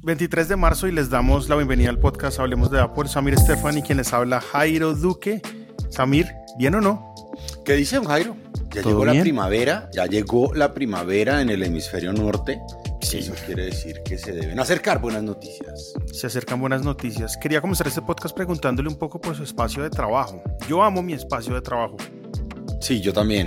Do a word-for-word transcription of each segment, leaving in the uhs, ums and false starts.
veintitrés de marzo y les damos la bienvenida al podcast Hablemos de Apple. Samir Estefan y quien les habla, Jairo Duque. Samir, ¿bien o no? ¿Qué dice don Jairo? Ya llegó bien? la primavera, ya llegó la primavera en el hemisferio norte. Sí. Eso quiere decir que se deben acercar buenas noticias. Se acercan buenas noticias. Quería comenzar este podcast preguntándole un poco por su espacio de trabajo. Yo amo mi espacio de trabajo. Sí, yo también.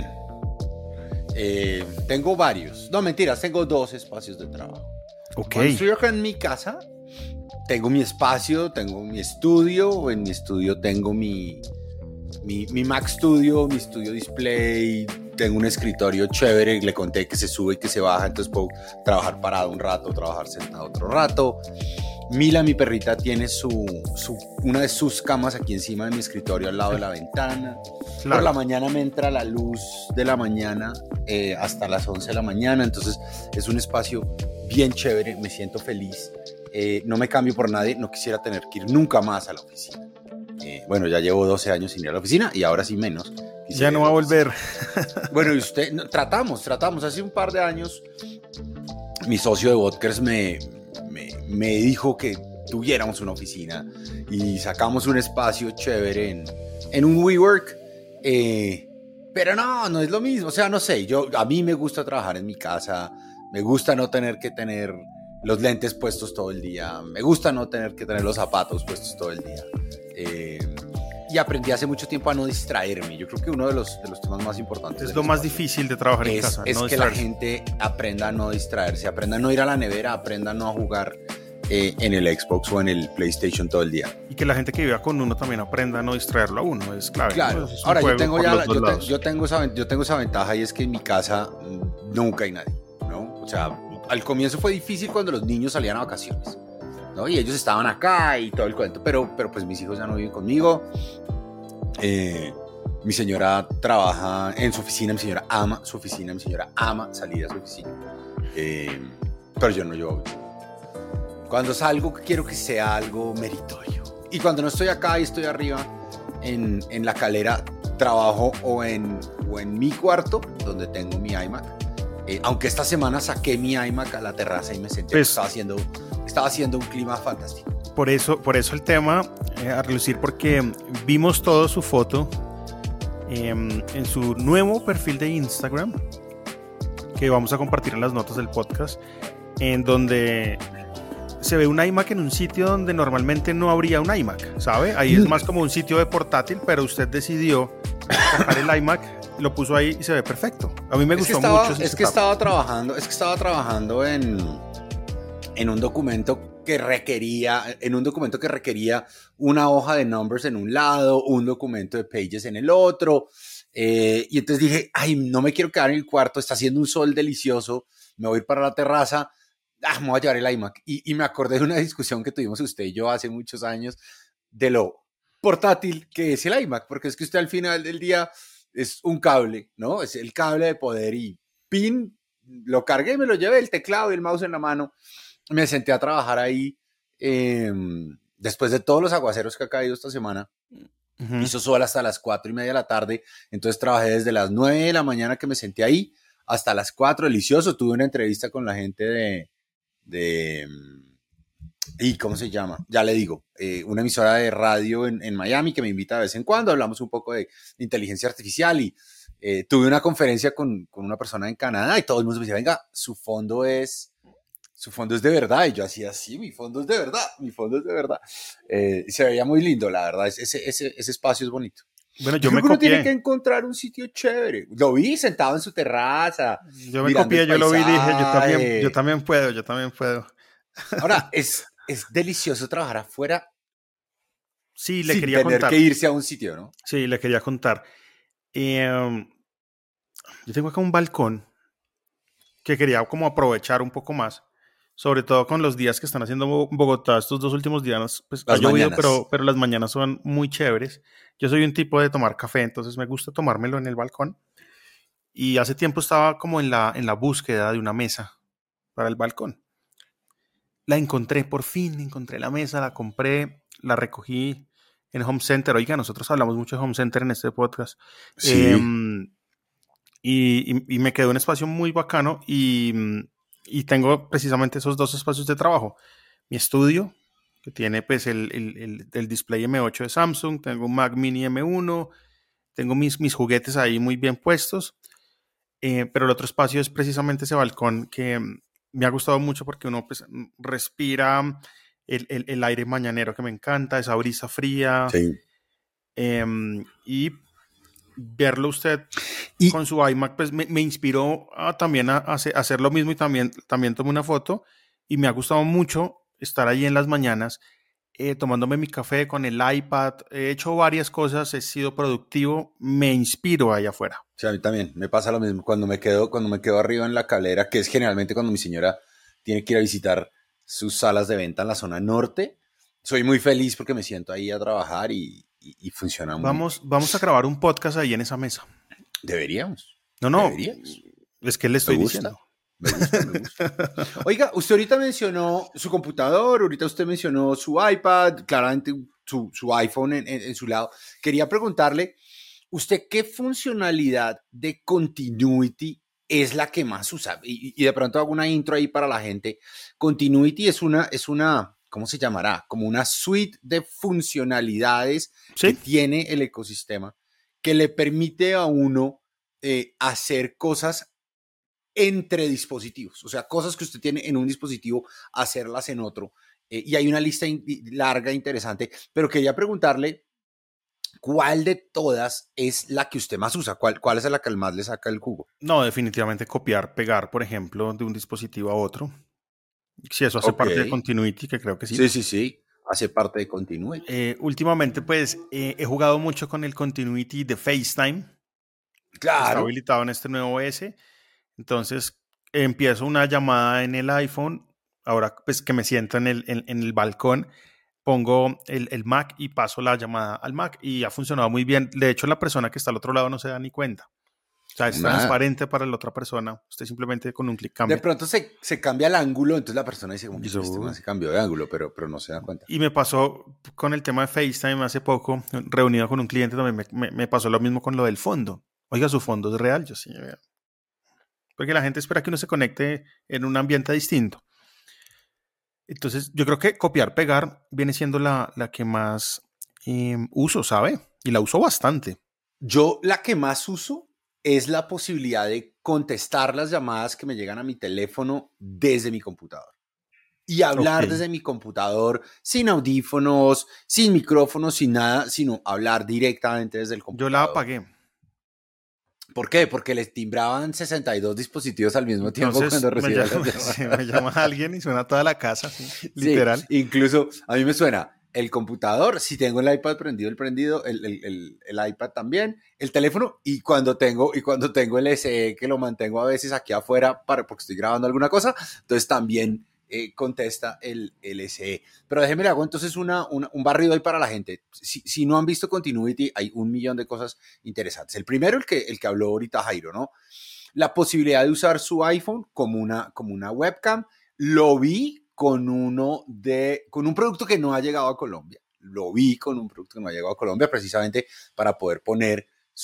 Eh, tengo varios. No, mentiras, tengo dos espacios de trabajo. Ok. Cuando estoy acá en mi casa, tengo mi espacio, tengo mi estudio. En mi estudio tengo mi, mi, mi Mac Studio, mi Studio Display. Tengo un escritorio chévere, le conté que se sube y que se baja, entonces puedo trabajar parado un rato, trabajar sentado otro rato. Mila, mi perrita, tiene su, su, una de sus camas aquí encima de mi escritorio al lado de la ventana. Claro. Por la mañana me entra la luz de la mañana eh, hasta las once de la mañana, entonces es un espacio bien chévere, me siento feliz. Eh, no me cambio por nadie, no quisiera tener que ir nunca más a la oficina. Eh, bueno, ya llevo doce años sin ir a la oficina y ahora sí menos. Ya no va a volver. Bueno, y usted, no, tratamos, tratamos. Hace un par de años, mi socio de Vodkers me, me, me dijo que tuviéramos una oficina y sacamos un espacio chévere en, en un WeWork. Eh, pero no, no es lo mismo. O sea, no sé, yo, a mí me gusta trabajar en mi casa. Me gusta no tener que tener los lentes puestos todo el día. Me gusta no tener que tener los zapatos puestos todo el día. Eh, Y aprendí hace mucho tiempo a no distraerme. Yo creo que uno de los, de los temas más importantes es lo más difícil de trabajar es, en casa. Es no que la gente aprenda a no distraerse, aprenda a no ir a la nevera, aprenda a no jugar eh, en el Xbox o en el PlayStation todo el día. Y que la gente que viva con uno también aprenda a no distraerlo a uno, es clave. Claro. ¿No? Es Ahora, yo tengo, ya la, yo, te, yo, tengo esa, yo tengo esa ventaja y es que en mi casa nunca hay nadie, ¿no? O sea, al comienzo fue difícil cuando los niños salían a vacaciones, ¿no? Y ellos estaban acá y todo el cuento, pero, pero pues mis hijos ya no viven conmigo. Eh, mi señora trabaja en su oficina, mi señora ama su oficina, mi señora ama salir a su oficina, eh, pero yo no, yo cuando salgo quiero que sea algo meritorio, y cuando no estoy acá y estoy arriba en, en la calera, trabajo o en, o en mi cuarto donde tengo mi iMac, eh, aunque esta semana saqué mi iMac a la terraza y me senté, pues, estaba haciendo, estaba haciendo un clima fantástico. Por eso, por eso el tema eh, a relucir, porque vimos todo su foto eh, en su nuevo perfil de Instagram, que vamos a compartir en las notas del podcast, en donde se ve un iMac en un sitio donde normalmente no habría un iMac, ¿sabe? Ahí es más como un sitio de portátil, pero usted decidió sacar el iMac, lo puso ahí y se ve perfecto. A mí me es gustó que estaba, mucho. Es que estaba trabajando, es que estaba trabajando en, en un documento que requería, en un documento que requería una hoja de numbers en un lado, un documento de pages en el otro, eh, y entonces dije, ay, no me quiero quedar en el cuarto, está haciendo un sol delicioso, me voy a ir para la terraza, ah, me voy a llevar el iMac, y, y me acordé de una discusión que tuvimos usted y yo hace muchos años, de lo portátil que es el iMac, porque es que usted al final del día es un cable, ¿no? Es el cable de poder, y pin, lo cargué, me lo llevé, el teclado y el mouse en la mano. Me senté a trabajar ahí eh, después de todos los aguaceros que ha caído esta semana. Uh-huh. Hizo sol hasta las cuatro y media de la tarde, entonces trabajé desde las nueve de la mañana que me senté ahí hasta las cuatro, delicioso. Tuve una entrevista con la gente de, de ¿y cómo se llama? Ya le digo, eh, una emisora de radio en, en Miami que me invita de vez en cuando, hablamos un poco de inteligencia artificial y eh, tuve una conferencia con, con una persona en Canadá y todo el mundo me decía, venga, su fondo es... su fondo es de verdad, y yo hacía así, mi fondo es de verdad, mi fondo es de verdad, eh, se veía muy lindo, la verdad, ese, ese, ese espacio es bonito. Bueno, yo, yo me copié. Uno tiene que encontrar un sitio chévere, lo vi sentado en su terraza, yo me copié, yo lo vi y dije, yo también, yo también puedo, yo también puedo. Ahora, es, es delicioso trabajar afuera, sí, le sin quería tener contar. que irse a un sitio, ¿no? Sí, le quería contar. Eh, yo tengo acá un balcón que quería como aprovechar un poco más, sobre todo con los días que están haciendo Bogotá estos dos últimos días, pues las ha llovido, mañanas. pero, pero las mañanas son muy chéveres. Yo soy un tipo de tomar café, entonces me gusta tomármelo en el balcón. Y hace tiempo estaba como en la, en la búsqueda de una mesa para el balcón. La encontré, por fin encontré la mesa, la compré, la recogí en Home Center. Oiga, nosotros hablamos mucho de Home Center en este podcast. Sí. Eh, y, y, y me quedó un espacio muy bacano y... y tengo precisamente esos dos espacios de trabajo. mi estudio, que tiene pues el, el, el, el display M ocho de Samsung, tengo un Mac Mini M uno, tengo mis, mis juguetes ahí muy bien puestos, eh, pero el otro espacio es precisamente ese balcón que me ha gustado mucho porque uno pues, respira el, el, el aire mañanero que me encanta, esa brisa fría, Sí. eh, y verlo usted Y, con su iMac pues me, me inspiró a, también a, a hacer lo mismo y también, también tomé una foto y me ha gustado mucho estar ahí en las mañanas eh, tomándome mi café con el iPad, he hecho varias cosas, he sido productivo, me inspiro allá afuera. sí, a mí también me pasa lo mismo cuando me quedo, cuando me quedo arriba en la calera, que es generalmente cuando mi señora tiene que ir a visitar sus salas de venta en la zona norte. Soy muy feliz porque me siento ahí a trabajar y, y, y funciona muy Vamos, bien. vamos a grabar un podcast ahí en esa mesa. Deberíamos, No, no, deberíamos. es que le Me estoy gusta, diciendo. me gusta, me gusta. Oiga, usted ahorita mencionó su computador, ahorita usted mencionó su iPad, claramente su, su iPhone en, en, en su lado. Quería preguntarle, ¿usted qué funcionalidad de Continuity es la que más usa? Y, y de pronto hago una intro ahí para la gente. Continuity es una, es una, ¿cómo se llamará? Como una suite de funcionalidades que Sí, tiene el ecosistema que le permite a uno eh, hacer cosas entre dispositivos, o sea, cosas que usted tiene en un dispositivo, hacerlas en otro. Eh, y hay una lista in larga, interesante, pero quería preguntarle, ¿cuál de todas es la que usted más usa? ¿Cuál, cuál es la que más le saca el jugo? no, definitivamente copiar, pegar, por ejemplo, de un dispositivo a otro. Si eso hace Ok, parte de Continuity, que creo que sí. sí, sí, sí, hace parte de Continuity. Eh, últimamente, pues, eh, he jugado mucho con el Continuity de FaceTime, que está Claro. habilitado en este nuevo O S. Entonces, empiezo una llamada en el iPhone, ahora pues que me siento en el, en, en el balcón, pongo el, el Mac y paso la llamada al Mac y ha funcionado muy bien. De hecho, la persona que está al otro lado no se da ni cuenta. O sea, es Nada. transparente para la otra persona. Usted simplemente con un clic De cambia. pronto se, se cambia el ángulo, entonces la persona dice como Y, que este eso, man se cambió de ángulo, pero, pero no se da cuenta. y me pasó con el tema de FaceTime hace poco, reunido con un cliente, también me, me, me pasó lo mismo con lo del fondo. Oiga, su fondo es real, yo sí. Porque la gente espera que uno se conecte en un ambiente distinto. Entonces, yo creo que copiar, pegar viene siendo la, la que más eh, uso, ¿sabe? Y la uso bastante. Yo la que más uso es la posibilidad de contestar las llamadas que me llegan a mi teléfono desde mi computador. Y Ok. hablar desde mi computador sin audífonos, sin micrófonos, sin nada, sino hablar directamente desde el Yo la computador. apagué. ¿Por qué? Porque les timbraban sesenta y dos dispositivos al mismo tiempo Entonces cuando me recibían las llama, sí, me llamadas. llama alguien y suena toda la casa, sí, Sí, literal. incluso a mí me suena el computador, si tengo el iPad prendido, el prendido, el, el, el, el iPad también, el teléfono y cuando tengo y cuando tengo el S E que lo mantengo a veces aquí afuera para, porque estoy grabando alguna cosa, entonces también eh, contesta el, el S E. Pero déjeme le hago entonces una, una, un barrido ahí para la gente. Si, si no han visto Continuity, hay un millón de cosas interesantes. El primero, el que, el que habló ahorita Jairo, ¿no? La posibilidad de usar su iPhone como una, como una webcam. Lo vi con uno de, con un producto que no ha llegado a Colombia. Lo vi con un producto que no ha llegado a Colombia precisamente para poder poner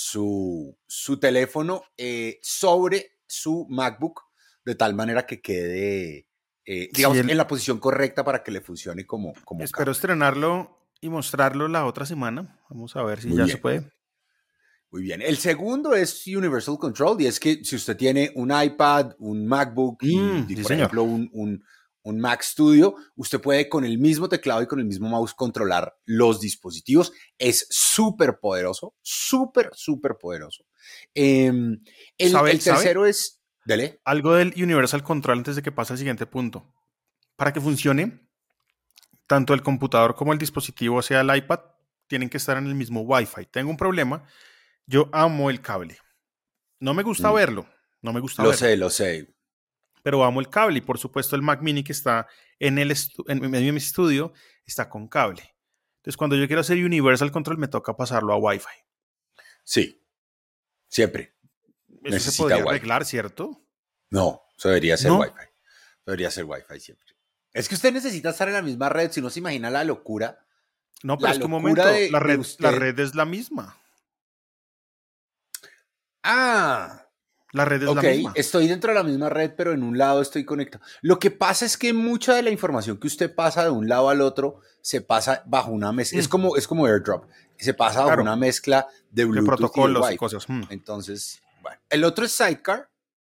su, su teléfono eh, sobre su MacBook de tal manera que quede, eh, Sí, digamos, el, en la posición correcta para que le funcione como, como espero cámara. estrenarlo y mostrarlo la otra semana. Vamos a ver si Muy ya se bien. puede. Muy bien. El segundo es Universal Control y es que si usted tiene un iPad, un MacBook y, Mm, y sí, por señor. ejemplo, un, un, un Mac Studio, usted puede con el mismo teclado y con el mismo mouse controlar los dispositivos. Es súper poderoso, súper, súper poderoso. Eh, el, ¿Sabe, el sabe? tercero es, dele. Algo del Universal Control antes de que pase al siguiente punto. Para que funcione, tanto el computador como el dispositivo, o sea el iPad, tienen que estar en el mismo Wi-Fi. Tengo un problema. Yo amo el cable. No me gusta Mm, verlo, no me gusta lo verlo, sé, lo sé. pero amo el cable y por supuesto el Mac Mini que está en, el estu en medio de mi estudio está con cable. Entonces cuando yo quiero hacer Universal Control me toca pasarlo a Wi-Fi. Sí, siempre Eso se necesita podría Wi-Fi. arreglar, ¿cierto? No, eso debería ser No, Wi-Fi. Debería ser Wi-Fi siempre. Es que usted necesita estar en la misma red, si no se imagina la locura. no, pero La es que un locura momento, de, la de red, la usted. red es la misma. Ah, La red es Ok, la misma. estoy dentro de la misma red, pero en un lado estoy conectado. Lo que pasa es que mucha de la información que usted pasa de un lado al otro se pasa bajo una mezcla. Es Mm, como, es como AirDrop. Se pasa bajo claro, una mezcla de de Bluetooth y de protocolos y Wi-Fi. cosas. Mm. Entonces, bueno. El otro es Sidecar.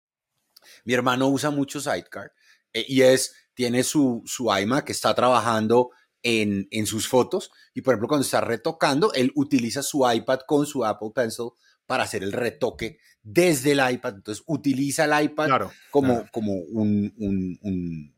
Mi hermano usa mucho Sidecar. eh, y es, tiene su, su iMac que está trabajando en, en sus fotos. Y por ejemplo, cuando está retocando, él utiliza su iPad con su Apple Pencil para hacer el retoque desde el iPad. Entonces, utiliza el iPad Claro, como, claro. como un, un, un,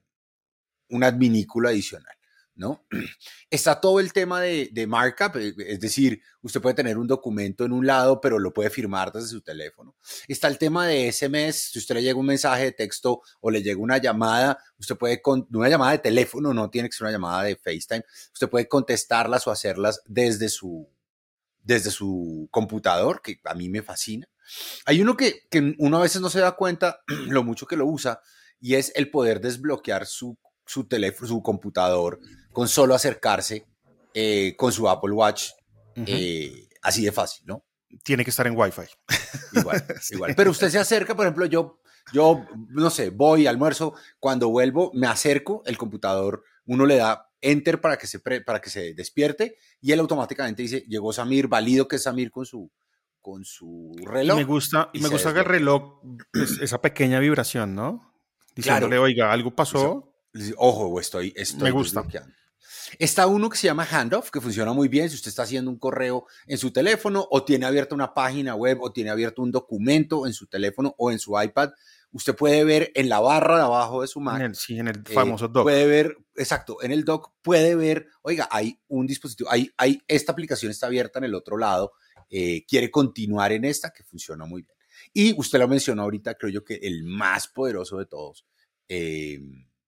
un adminículo adicional, ¿no? Está todo el tema de, de markup, es decir, usted puede tener un documento en un lado, pero lo puede firmar desde su teléfono. Está el tema de S M S, si usted le llega un mensaje de texto o le llega una llamada, usted puede, con una llamada de teléfono, no tiene que ser una llamada de FaceTime, usted puede contestarlas o hacerlas desde su, desde su computador, que a mí me fascina. Hay uno que, que uno a veces no se da cuenta lo mucho que lo usa, y es el poder desbloquear su, su teléfono, su computador, con solo acercarse eh, con su Apple Watch, Ujú. eh, así de fácil, ¿no? Tiene que estar en Wi-Fi. Igual, Sí. igual. Pero usted se acerca, por ejemplo, yo, yo, no sé, voy, almuerzo, cuando vuelvo, me acerco, el computador, uno le da enter para que se, pre, para que se despierte, y él automáticamente dice, llegó Samir, valido que es Samir con su, con su Y me reloj, gusta, y y me se gusta que el desbloquea. reloj, es, esa pequeña vibración, ¿no? Diciéndole, Claro, oiga, algo dice, pasó, ojo, estoy, me estoy gusta. desbloqueando. Está uno que se llama Handoff, que funciona muy bien si usted está haciendo un correo en su teléfono o tiene abierta una página web o tiene abierto un documento en su teléfono o en su iPad. Usted puede ver en la barra de abajo de su En Mac, el, sí, en el eh, famoso dock. puede ver, exacto, en el dock puede ver, oiga, hay un dispositivo, hay, hay esta aplicación está abierta en el otro lado, eh, quiere continuar en esta que funciona muy bien. Y usted lo mencionó ahorita, creo yo que el más poderoso de todos, eh,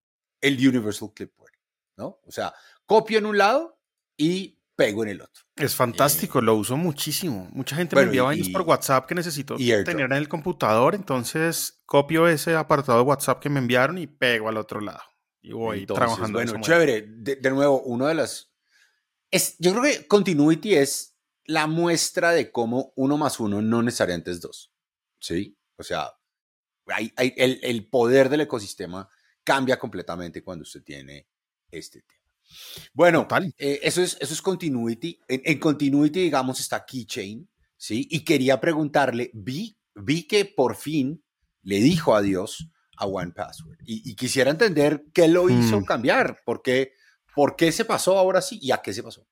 el Universal Clipboard, ¿no? O sea, copio en un lado y pego en el otro. Es fantástico, Eh, lo uso muchísimo. Mucha gente me bueno, envía y, vainas por y, WhatsApp que necesito y tener AirDrop. en el computador, entonces copio ese apartado de WhatsApp que me enviaron y pego al otro lado. Y voy Entonces, trabajando de esa bueno, manera. chévere. De, de nuevo, uno de las... Es, yo creo que Continuity es la muestra de cómo uno más uno no necesariamente es dos. ¿Sí? O sea, hay, hay, el, el poder del ecosistema cambia completamente cuando usted tiene este tema. Bueno, Total. eh, eso, es, eso es Continuity. En, en Continuity, digamos, está Keychain, ¿sí? Y quería preguntarle, vi, vi que por fin le dijo adiós a One Password. Y, y quisiera entender qué lo Hmm. hizo cambiar, por qué, por qué se pasó ahora sí y a qué se pasó.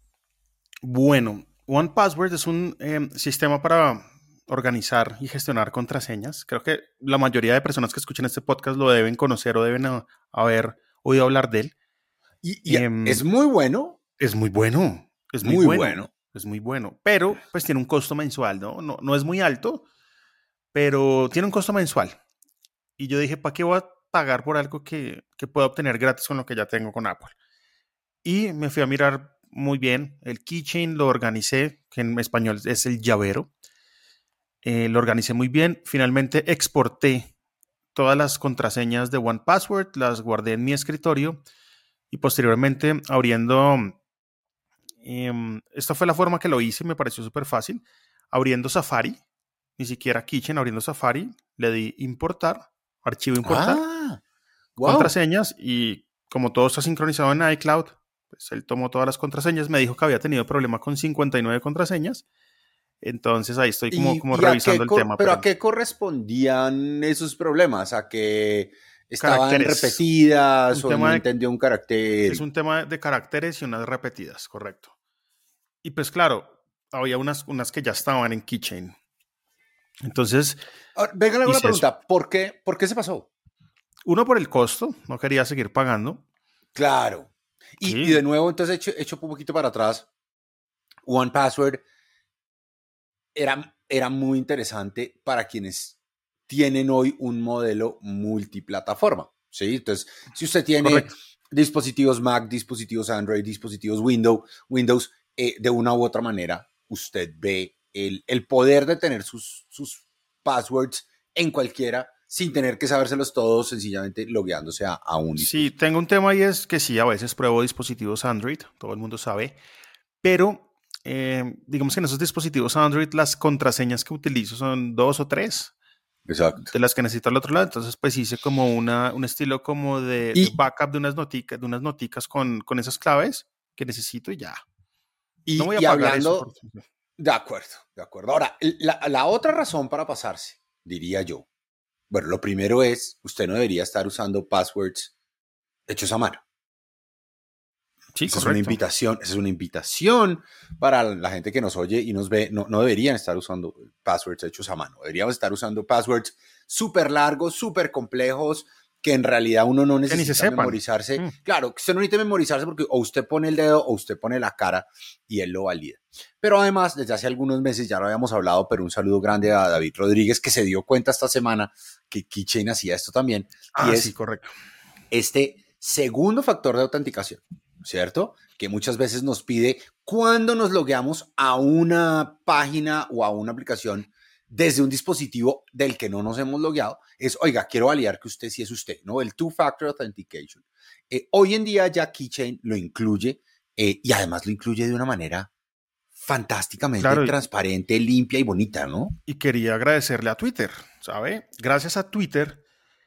Bueno, One Password es un eh, sistema para organizar y gestionar contraseñas. Creo que la mayoría de personas que escuchan este podcast lo deben conocer o deben uh, haber oído hablar de él. Y, y Eh, es muy bueno, es muy bueno, es muy muy bueno, bueno. es muy bueno, pero pues tiene un costo mensual, ¿no? No, no es muy alto, pero tiene un costo mensual. Y yo dije, ¿para qué voy a pagar por algo que, que puedo obtener gratis con lo que ya tengo con Apple? Y me fui a mirar muy bien. El keychain lo organicé, que en español es el llavero. Eh, lo organicé muy bien. Finalmente exporté todas las contraseñas de One Password, las guardé en mi escritorio y posteriormente abriendo... Eh, esta fue la forma que lo hice, me pareció súper fácil. Abriendo Safari, ni siquiera Keychain, abriendo Safari, le di importar, archivo importar, Ah, wow. contraseñas y como todo está sincronizado en iCloud, pues él tomó todas las contraseñas, me dijo que había tenido problema con cincuenta y nueve contraseñas, entonces ahí estoy como, ¿Y, como y a revisando qué, el tema, pero a pero qué correspondían esos problemas? ¿A que estaban caracteres, repetidas un o no tema de, entendió un carácter? es un tema de caracteres y unas repetidas, correcto. Y pues claro, había unas, unas que ya estaban en Keychain. Entonces Ahora, venga, le hago una hice eso. pregunta. ¿Por qué, ¿Por qué se pasó? Uno por el costo, no quería seguir pagando. Claro. Y, y de Sí, nuevo, entonces, hecho, hecho un poquito para atrás, One Password era, era muy interesante para quienes tienen hoy un modelo multiplataforma. ¿Sí? Entonces, si usted tiene correcto. dispositivos Mac, dispositivos Android, dispositivos Windows, Windows eh, de una u otra manera, usted ve el, el poder de tener sus, sus passwords en cualquiera sin tener que sabérselos todos, sencillamente logueándose a, a un Sí, dispositivo. tengo un tema y es que sí, a veces pruebo dispositivos Android, todo el mundo sabe, pero eh, digamos que en esos dispositivos Android las contraseñas que utilizo son dos o tres. Exacto. de las que necesito al otro lado. Entonces, pues hice como una, un estilo como de, Y, de backup de unas noticas, de unas noticas con, con esas claves que necesito y ya. No voy y, a y pagar eso. Por... hablando, de acuerdo, de acuerdo. Ahora, la, la otra razón para pasarse, diría yo, bueno, lo primero es, usted no debería estar usando passwords hechos a mano. Sí, Esa es una correcto. invitación, esa es una invitación para la gente que nos oye y nos ve. No, no deberían estar usando passwords hechos a mano. Deberíamos estar usando passwords súper largos, súper complejos, que en realidad uno no Que ni se necesita sepan. memorizarse. Mm. Claro, que usted no necesita memorizarse porque o usted pone el dedo o usted pone la cara y él lo valida. Pero además, desde hace algunos meses, ya lo habíamos hablado, pero un saludo grande a David Rodríguez, que se dio cuenta esta semana que Keychain hacía esto también. Ah, y es sí, correcto. este segundo factor de autenticación, ¿cierto? Que muchas veces nos pide cuando nos logueamos a una página o a una aplicación desde un dispositivo del que no nos hemos logueado, es, oiga, quiero validar que usted sí es usted, ¿no? El Two-Factor Authentication. Eh, hoy en día ya Keychain lo incluye eh, y además lo incluye de una manera fantásticamente Claro, transparente, limpia y bonita, ¿no? y quería agradecerle a Twitter, ¿sabe? Gracias a Twitter,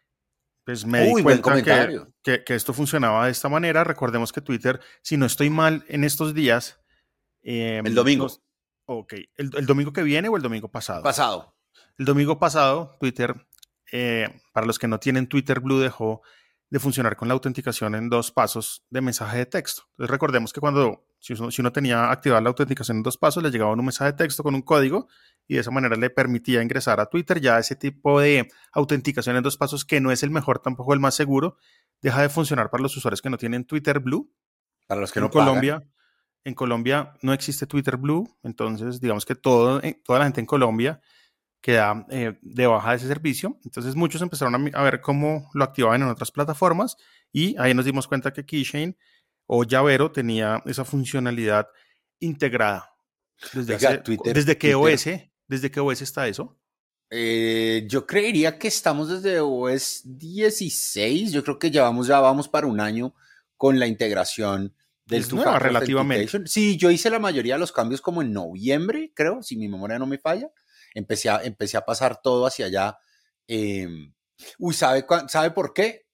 pues me di Uy, buen cuenta que, comentario. que, que esto funcionaba de esta manera. Recordemos que Twitter, si no estoy mal en estos días, eh, El domingo. nos, ok, el, el domingo que viene o el domingo pasado. Pasado. El domingo pasado, Twitter, eh, para los que no tienen Twitter Blue, dejó de funcionar con la autenticación en dos pasos de mensaje de texto. Entonces recordemos que cuando, si uno, si uno tenía activada la autenticación en dos pasos, le llegaba un mensaje de texto con un código y de esa manera le permitía ingresar a Twitter. Ya ese tipo de autenticación en dos pasos, que no es el mejor, tampoco el más seguro, deja de funcionar para los usuarios que no tienen Twitter Blue. Para los que En no pagan. Colombia, en Colombia no existe Twitter Blue, entonces digamos que todo, toda la gente en Colombia queda eh, de baja de ese servicio. Entonces muchos empezaron a, a ver cómo lo activaban en otras plataformas y ahí nos dimos cuenta que Keychain o Llavero tenía esa funcionalidad integrada. Desde, Oiga, hace, Twitter, desde qué Twitter O S, desde qué O S está eso. Eh, yo creería que estamos desde o s dieciséis. Yo creo que llevamos ya vamos para un año con la integración del Es nueva Two-Factor relativamente. Authentication. Sí, yo hice la mayoría de los cambios como en noviembre, creo, si mi memoria no me falla. Empecé a, empecé a pasar todo hacia allá. Eh, uy, ¿sabe, ¿sabe por qué?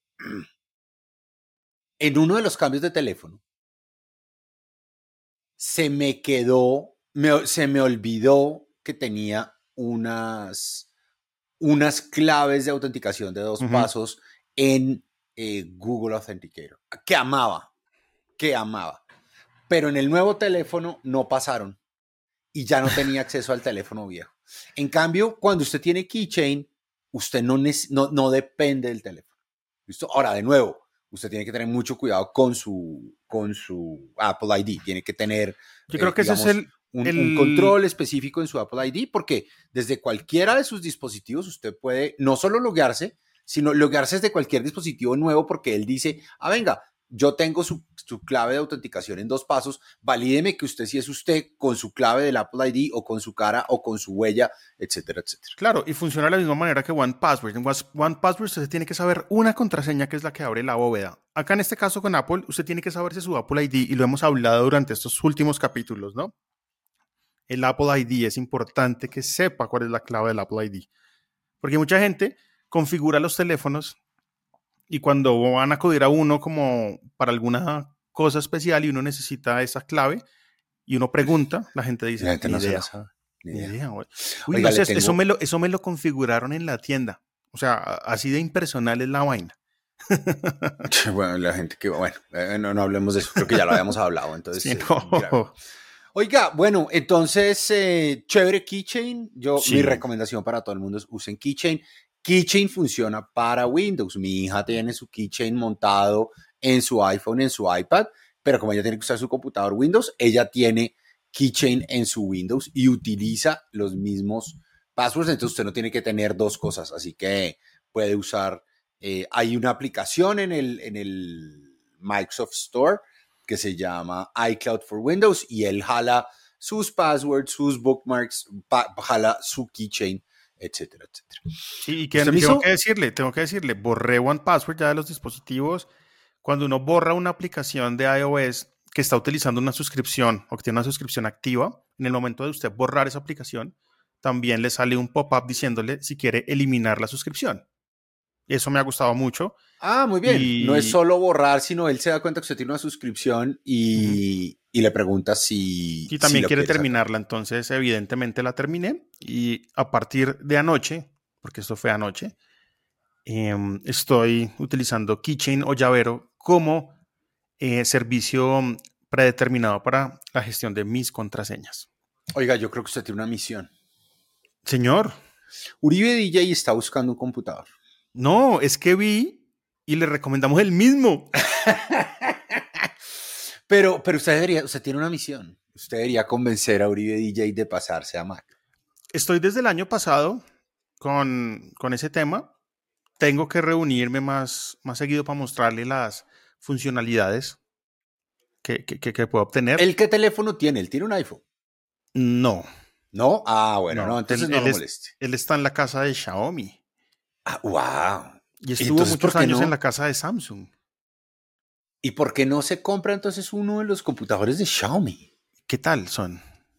En uno de los cambios de teléfono se me quedó, me, se me olvidó que tenía unas unas claves de autenticación de dos Uh-huh. pasos en eh, Google Authenticator, que amaba, que amaba. Pero en el nuevo teléfono no pasaron y ya no tenía acceso al teléfono viejo. En cambio, cuando usted tiene Keychain, usted no, no, no depende del teléfono. ¿Listo? Ahora, de nuevo, usted tiene que tener mucho cuidado con su, con su Apple I D. Tiene que tener, Yo eh, creo que ese digamos, es el, un, un el... control específico en su Apple I D, porque desde cualquiera de sus dispositivos usted puede no solo loguearse, sino loguearse desde cualquier dispositivo nuevo, porque él dice, ah, venga, yo tengo su, su clave de autenticación en dos pasos, valídeme que usted sí es usted con su clave del Apple I D o con su cara o con su huella, etcétera, etcétera. Claro, y funciona de la misma manera que One Password. En One Password usted tiene que saber una contraseña que es la que abre la bóveda. Acá en este caso con Apple, usted tiene que saberse su Apple I D y lo hemos hablado durante estos últimos capítulos, ¿no? El Apple I D es importante que sepa cuál es la clave del Apple I D. Porque mucha gente configura los teléfonos y cuando van a acudir a uno como para alguna cosa especial y uno necesita esa clave y uno pregunta, la gente dice, La gente ni no se idea. la sabe. Ni Ni idea. idea, güey. Uy, Oiga, no sé, tengo... eso, me lo, eso me lo configuraron en la tienda. O sea, así de impersonal es la vaina. Bueno, la gente que... Bueno, eh, no, no hablemos de eso. Creo que ya lo habíamos hablado. Entonces, Sí, eh, no. Oiga, bueno, entonces, eh, chévere Keychain. Yo, Sí. mi recomendación para todo el mundo es usen Keychain. Keychain funciona para Windows. Mi hija tiene su Keychain montado en su iPhone, en su iPad, pero como ella tiene que usar su computador Windows, ella tiene Keychain en su Windows y utiliza los mismos passwords. Entonces usted no tiene que tener dos cosas, así que puede usar... Eh, hay una aplicación en el, en el Microsoft Store que se llama iCloud for Windows y él jala sus passwords, sus bookmarks, pa, jala su keychain, etcétera, etcétera. Sí, y que, tengo hizo? que decirle, tengo que decirle, borré One Password ya de los dispositivos. Cuando uno borra una aplicación de iOS que está utilizando una suscripción o que tiene una suscripción activa, en el momento de usted borrar esa aplicación, también le sale un pop-up diciéndole si quiere eliminar la suscripción. Eso me ha gustado mucho. Ah, muy bien. Y... no es solo borrar, sino él se da cuenta que usted tiene una suscripción y, uh-huh. y le pregunta si... Y también si quiere terminarla. Sacar. Entonces, evidentemente la terminé. Y a partir de anoche, porque esto fue anoche, eh, estoy utilizando Keychain o llavero como eh, servicio predeterminado para la gestión de mis contraseñas. Oiga, yo creo que usted tiene una misión. Señor. Uribe D J está buscando un computador. No, es que vi y le recomendamos el mismo. pero, pero usted debería, usted tiene una misión. Usted debería convencer a Uribe D J de pasarse a Mac. Estoy desde el año pasado con, con ese tema. Tengo que reunirme más, más seguido para mostrarle las funcionalidades que, que, que puedo obtener. ¿El qué teléfono tiene? ¿Él tiene un iPhone? No. ¿No? Ah, bueno, no, no entonces él, no él lo es, moleste. Él está en la casa de Xiaomi. Ah, wow. Y estuvo entonces, muchos años no? en la casa de Samsung. ¿Y por qué no se compra entonces uno de los computadores de Xiaomi? ¿Qué tal son?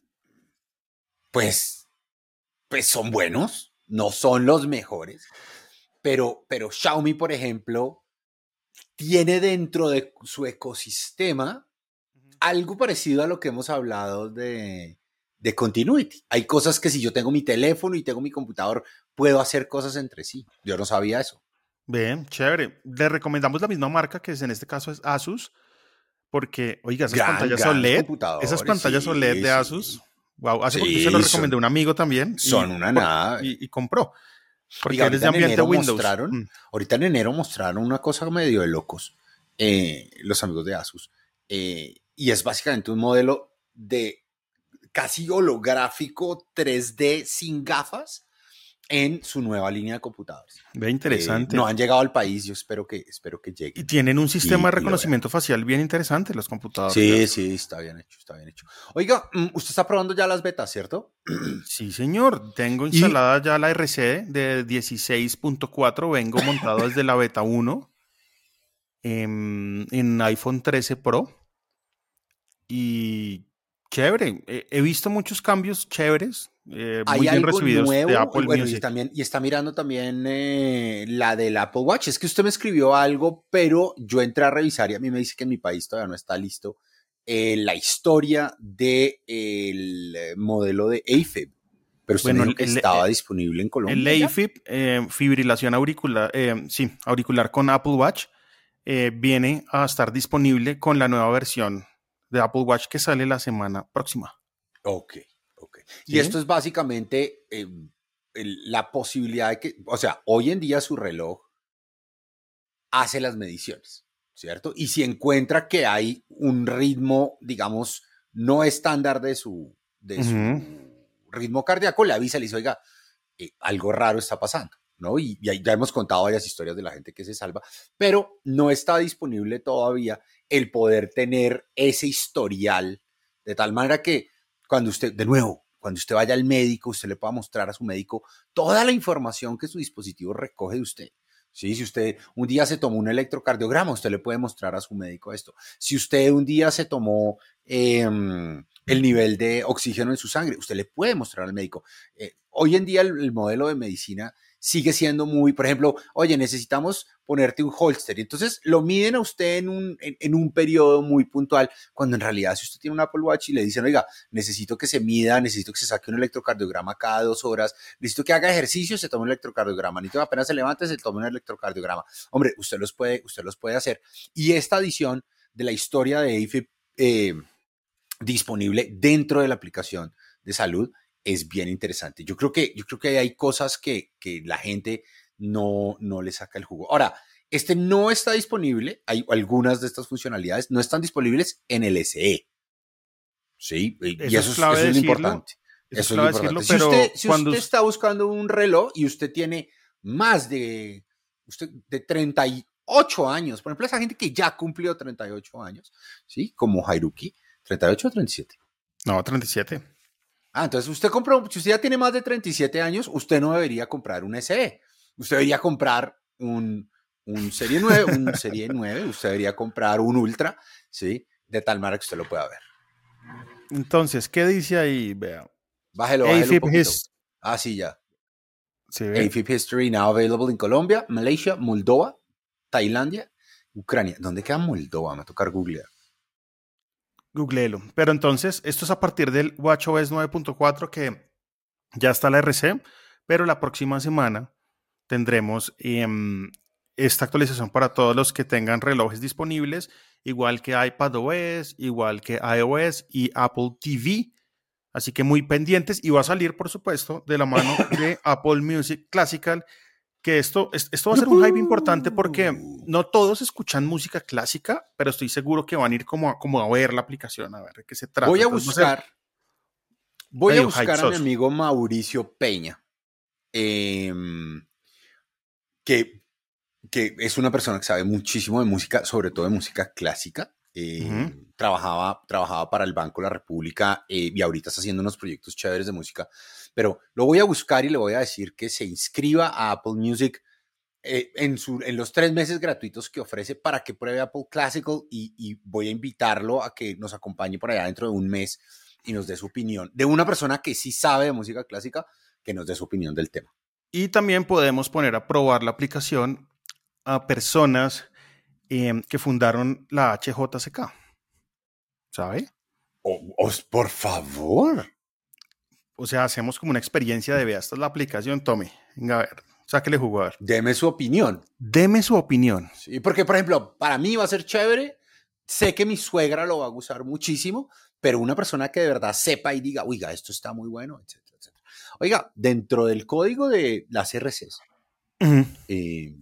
Pues, pues son buenos, no son los mejores, pero, pero Xiaomi, por ejemplo, tiene dentro de su ecosistema algo parecido a lo que hemos hablado de, de Continuity. Hay cosas que si yo tengo mi teléfono y tengo mi computador, puedo hacer cosas entre sí. Yo no sabía eso. Bien, chévere. Le recomendamos la misma marca, que es, en este caso es Asus, porque, oiga, esas Gran, pantallas O L E D, esas pantallas sí, O L E D de Asus, sí. wow, hace sí, poquito se lo recomendé son, a un amigo también. Son y, una nada. Y, y compró. Porque Oiga, él es de ambiente Windows. Mostraron, mm. Ahorita en enero mostraron una cosa medio de locos, eh, los amigos de Asus, eh, y es básicamente un modelo de casi holográfico tres D sin gafas en su nueva línea de computadores. Ve interesante. Eh, no han llegado al país, yo espero que, espero que lleguen. Y tienen un sistema y, de reconocimiento facial bien interesante los computadores. Sí, sí, está bien hecho, está bien hecho. Oiga, usted está probando ya las betas, ¿cierto? Sí, señor. Tengo instalada ¿Y? ya la R C de dieciséis punto cuatro. Vengo montado desde la beta uno en, en iPhone trece Pro. Y chévere. He, he visto muchos cambios chéveres. Eh, muy ¿Hay bien algo recibidos nuevo? de Apple y, bueno, Music. Y, también, y está mirando también eh, la del Apple Watch. Es que usted me escribió algo, pero yo entré a revisar y a mí me dice que en mi país todavía no está listo eh, la historia del de modelo de A F I B. Pero usted bueno, me dijo que el, estaba el, disponible en Colombia. El A F I B, eh, fibrilación auricular, eh, sí, auricular con Apple Watch, eh, viene a estar disponible con la nueva versión de Apple Watch que sale la semana próxima. Ok. Okay. ¿Sí? Y esto es básicamente eh, el, la posibilidad de que, o sea, hoy en día su reloj hace las mediciones, ¿cierto? Y si encuentra que hay un ritmo, digamos, no estándar de su, de uh-huh. su ritmo cardíaco, le avisa, le dice, oiga, eh, algo raro está pasando, ¿no? Y, y ya hemos contado varias historias de la gente que se salva, pero no está disponible todavía el poder tener ese historial, de tal manera que cuando usted, de nuevo, cuando usted vaya al médico, usted le pueda mostrar a su médico toda la información que su dispositivo recoge de usted. ¿Sí? Si usted un día se tomó un electrocardiograma, usted le puede mostrar a su médico esto. Si usted un día se tomó eh, el nivel de oxígeno en su sangre, usted le puede mostrar al médico. Eh, hoy en día el, el modelo de medicina sigue siendo muy, por ejemplo, oye, necesitamos ponerte un holster. Y entonces lo miden a usted en un, en, en un periodo muy puntual, cuando en realidad si usted tiene un Apple Watch y le dicen, oiga, necesito que se mida, necesito que se saque un electrocardiograma cada dos horas, necesito que haga ejercicio, se tome un electrocardiograma, necesito que apenas se levante, se tome un electrocardiograma. Hombre, usted los puede, usted los puede hacer. Y esta edición de la historia de A F I B eh, disponible dentro de la aplicación de salud es bien interesante. Yo creo que, yo creo que hay cosas que, que la gente no, no le saca el jugo. Ahora, este no está disponible, hay algunas de estas funcionalidades no están disponibles en el S E. Sí, y eso, eso, es, eso es lo importante. Eso, eso es lo importante. Decirlo, si usted, si usted está buscando un reloj y usted tiene más de, usted, de treinta y ocho años, por ejemplo, esa gente que ya cumplió treinta y ocho años, ¿sí? Como Haruki, ¿treinta y ocho o treinta y siete? No, treinta y siete. Ah, entonces usted compró, si usted ya tiene más de treinta y siete años, usted no debería comprar un S E. Usted debería comprar un, un Serie nueve, un Serie nueve, usted debería comprar un Ultra, ¿sí? De tal manera que usted lo pueda ver. Entonces, ¿qué dice ahí? Vea. Bájelo, bájelo un poquito. His, Ah, sí, ya. ¿Sí A ve? F I P History now available in Colombia, Malaysia, Moldova, Tailandia, Ucrania. ¿Dónde queda Moldova? Me va a tocar googlear. Googleelo. Pero entonces, esto es a partir del WatchOS nueve punto cuatro que ya está la R C, pero la próxima semana tendremos eh, esta actualización para todos los que tengan relojes disponibles, igual que iPadOS, igual que iOS y Apple T V. Así que muy pendientes y va a salir, por supuesto, de la mano de Apple Music Classical, que esto, esto va a ser un hype importante porque ¡Yujú! no todos escuchan música clásica, pero estoy seguro que van a ir como a, como a ver la aplicación, a ver de qué se trata. Voy a Entonces va a ser buscar, voy a medio buscar a mi hypezoso. amigo Mauricio Peña, eh, que, que es una persona que sabe muchísimo de música, sobre todo de música clásica. Eh, Uh-huh. trabajaba, trabajaba para el Banco de la República eh, y ahorita está haciendo unos proyectos chéveres de música, pero lo voy a buscar y le voy a decir que se inscriba a Apple Music eh, en, su, en los tres meses gratuitos que ofrece para que pruebe Apple Classical y, y voy a invitarlo a que nos acompañe por allá dentro de un mes y nos dé su opinión de una persona que sí sabe de música clásica, que nos dé su opinión del tema. Y también podemos poner a probar la aplicación a personas eh, que fundaron la H J C K, ¿sabe? Oh, oh, por favor. O sea, hacemos como una experiencia de, vea, esta es la aplicación, tome, venga a ver, sáquele jugo a ver. Deme su opinión. Deme su opinión. Sí, porque, por ejemplo, para mí va a ser chévere. Sé que mi suegra lo va a gustar muchísimo, pero una persona que de verdad sepa y diga, oiga, esto está muy bueno, etcétera, etcétera. Oiga, dentro del código de las R Cs, Uh-huh. eh,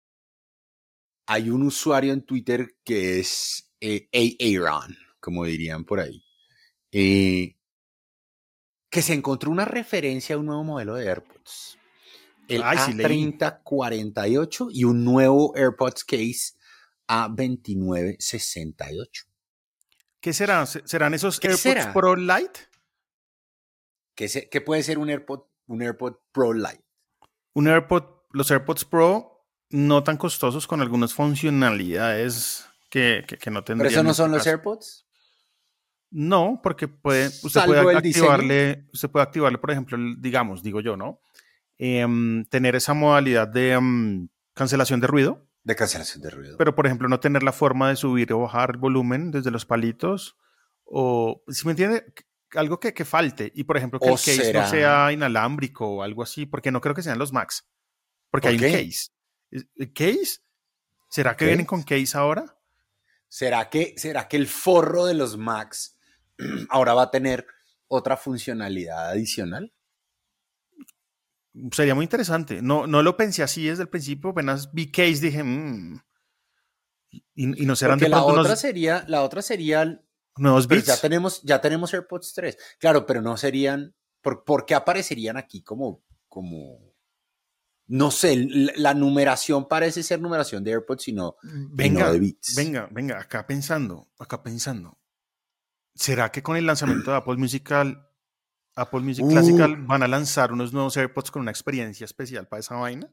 hay un usuario en Twitter que es eh, Aaron, como dirían por ahí, eh, que se encontró una referencia a un nuevo modelo de AirPods. El Ay, sí A leí. treinta cuarenta y ocho y un nuevo AirPods Case A veintinueve sesenta y ocho. ¿Qué será? ¿Serán esos ¿Qué AirPods será? Pro Lite? ¿Qué, se, ¿Qué puede ser un AirPod, un AirPod Pro Lite? Un AirPod, los AirPods Pro no tan costosos con algunas funcionalidades que, que, que no ¿Pero tendrían esos en no este son los caso. AirPods? No, porque puede, usted puede Salvo el diseño. activarle, usted puede activarle, por ejemplo, el- digamos, digo yo, ¿no? Em, tener esa modalidad de em, cancelación de ruido, De cancelación de ruido. pero por ejemplo no tener la forma de subir o bajar el volumen desde los palitos, o si me entiende, algo que, que falte, y por ejemplo que ¿O el case no será? sea inalámbrico o algo así, porque no creo que sean los Max, porque ¿Por hay un qué? case. ¿El case? ¿Será que vienen ¿Qué? con case ahora? ¿Será que, ¿Será que el forro de los Macs ahora va a tener otra funcionalidad adicional? Sería muy interesante. No, no lo pensé así desde el principio, apenas vi case dije, mmm, y, y no serán de Porque la pronto otra unos sería, la otra sería, nuevos pero ya Beats. tenemos, ya tenemos AirPods tres. Claro, pero no serían, ¿por, ¿por qué aparecerían aquí como, como, no sé, la, la numeración parece ser numeración de AirPods y no, y no de Venga, Beats? venga, venga, acá pensando, acá pensando. ¿Será que con el lanzamiento de Apple Musical, Apple Music Uh, Classical van a lanzar unos nuevos AirPods con una experiencia especial para esa vaina?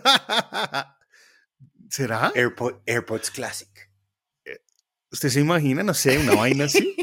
¿Será? AirPod, AirPods Classic. ¿Usted se imagina, no sé, una vaina así?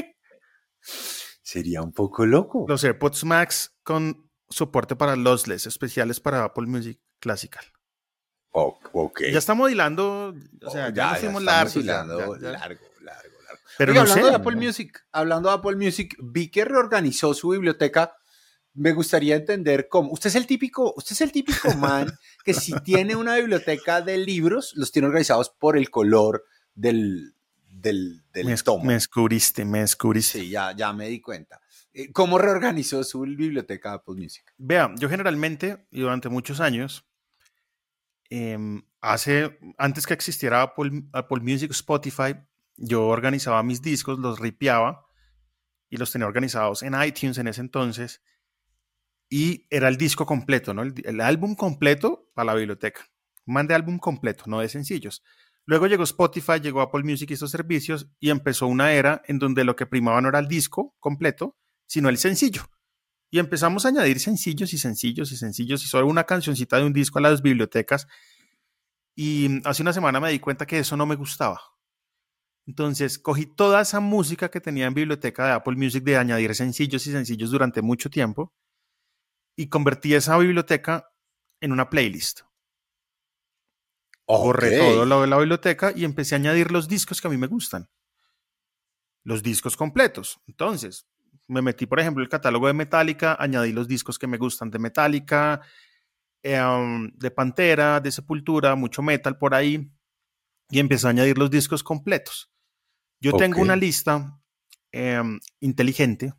Sería un poco loco. Los AirPods Max con soporte para lossless, especiales para Apple Music Classical. Oh, ok. Ya estamos hilando, o sea, Oh, ya ya, nos ya fuimos estamos largos, ya, ya, hilando ya. largo, largo, largo. Pero Oye, no hablando sé. de Apple Music, hablando de Apple Music, vi que reorganizó su biblioteca. Me gustaría entender cómo. Usted es el típico, usted es el típico man que si tiene una biblioteca de libros, los tiene organizados por el color del, del, Me, del des- me tomo. descubriste, me descubriste. Sí, ya, ya me di cuenta. Eh, ¿Cómo reorganizó su biblioteca de Apple Music? Vea, yo generalmente, y durante muchos años, eh, hace, antes que existiera Apple, Apple Music, Spotify, yo organizaba mis discos, los ripiaba y los tenía organizados en iTunes en ese entonces. Y era el disco completo, ¿no? El, el álbum completo para la biblioteca. Man de álbum completo, no de sencillos. Luego llegó Spotify, llegó Apple Music y estos servicios y empezó una era en donde lo que primaba no era el disco completo, sino el sencillo. Y empezamos a añadir sencillos y sencillos y sencillos y solo una cancioncita de un disco a las bibliotecas. Y hace una semana me di cuenta que eso no me gustaba. Entonces cogí toda esa música que tenía en biblioteca de Apple Music de añadir sencillos y sencillos durante mucho tiempo y convertí esa biblioteca en una playlist. Okay. Borré todo lo de la biblioteca y empecé a añadir los discos que a mí me gustan. Los discos completos. Entonces, me metí, por ejemplo, el catálogo de Metallica, añadí los discos que me gustan de Metallica, eh, um, de Pantera, de Sepultura, mucho metal por ahí, y empecé a añadir los discos completos. Yo okay. tengo una lista eh, inteligente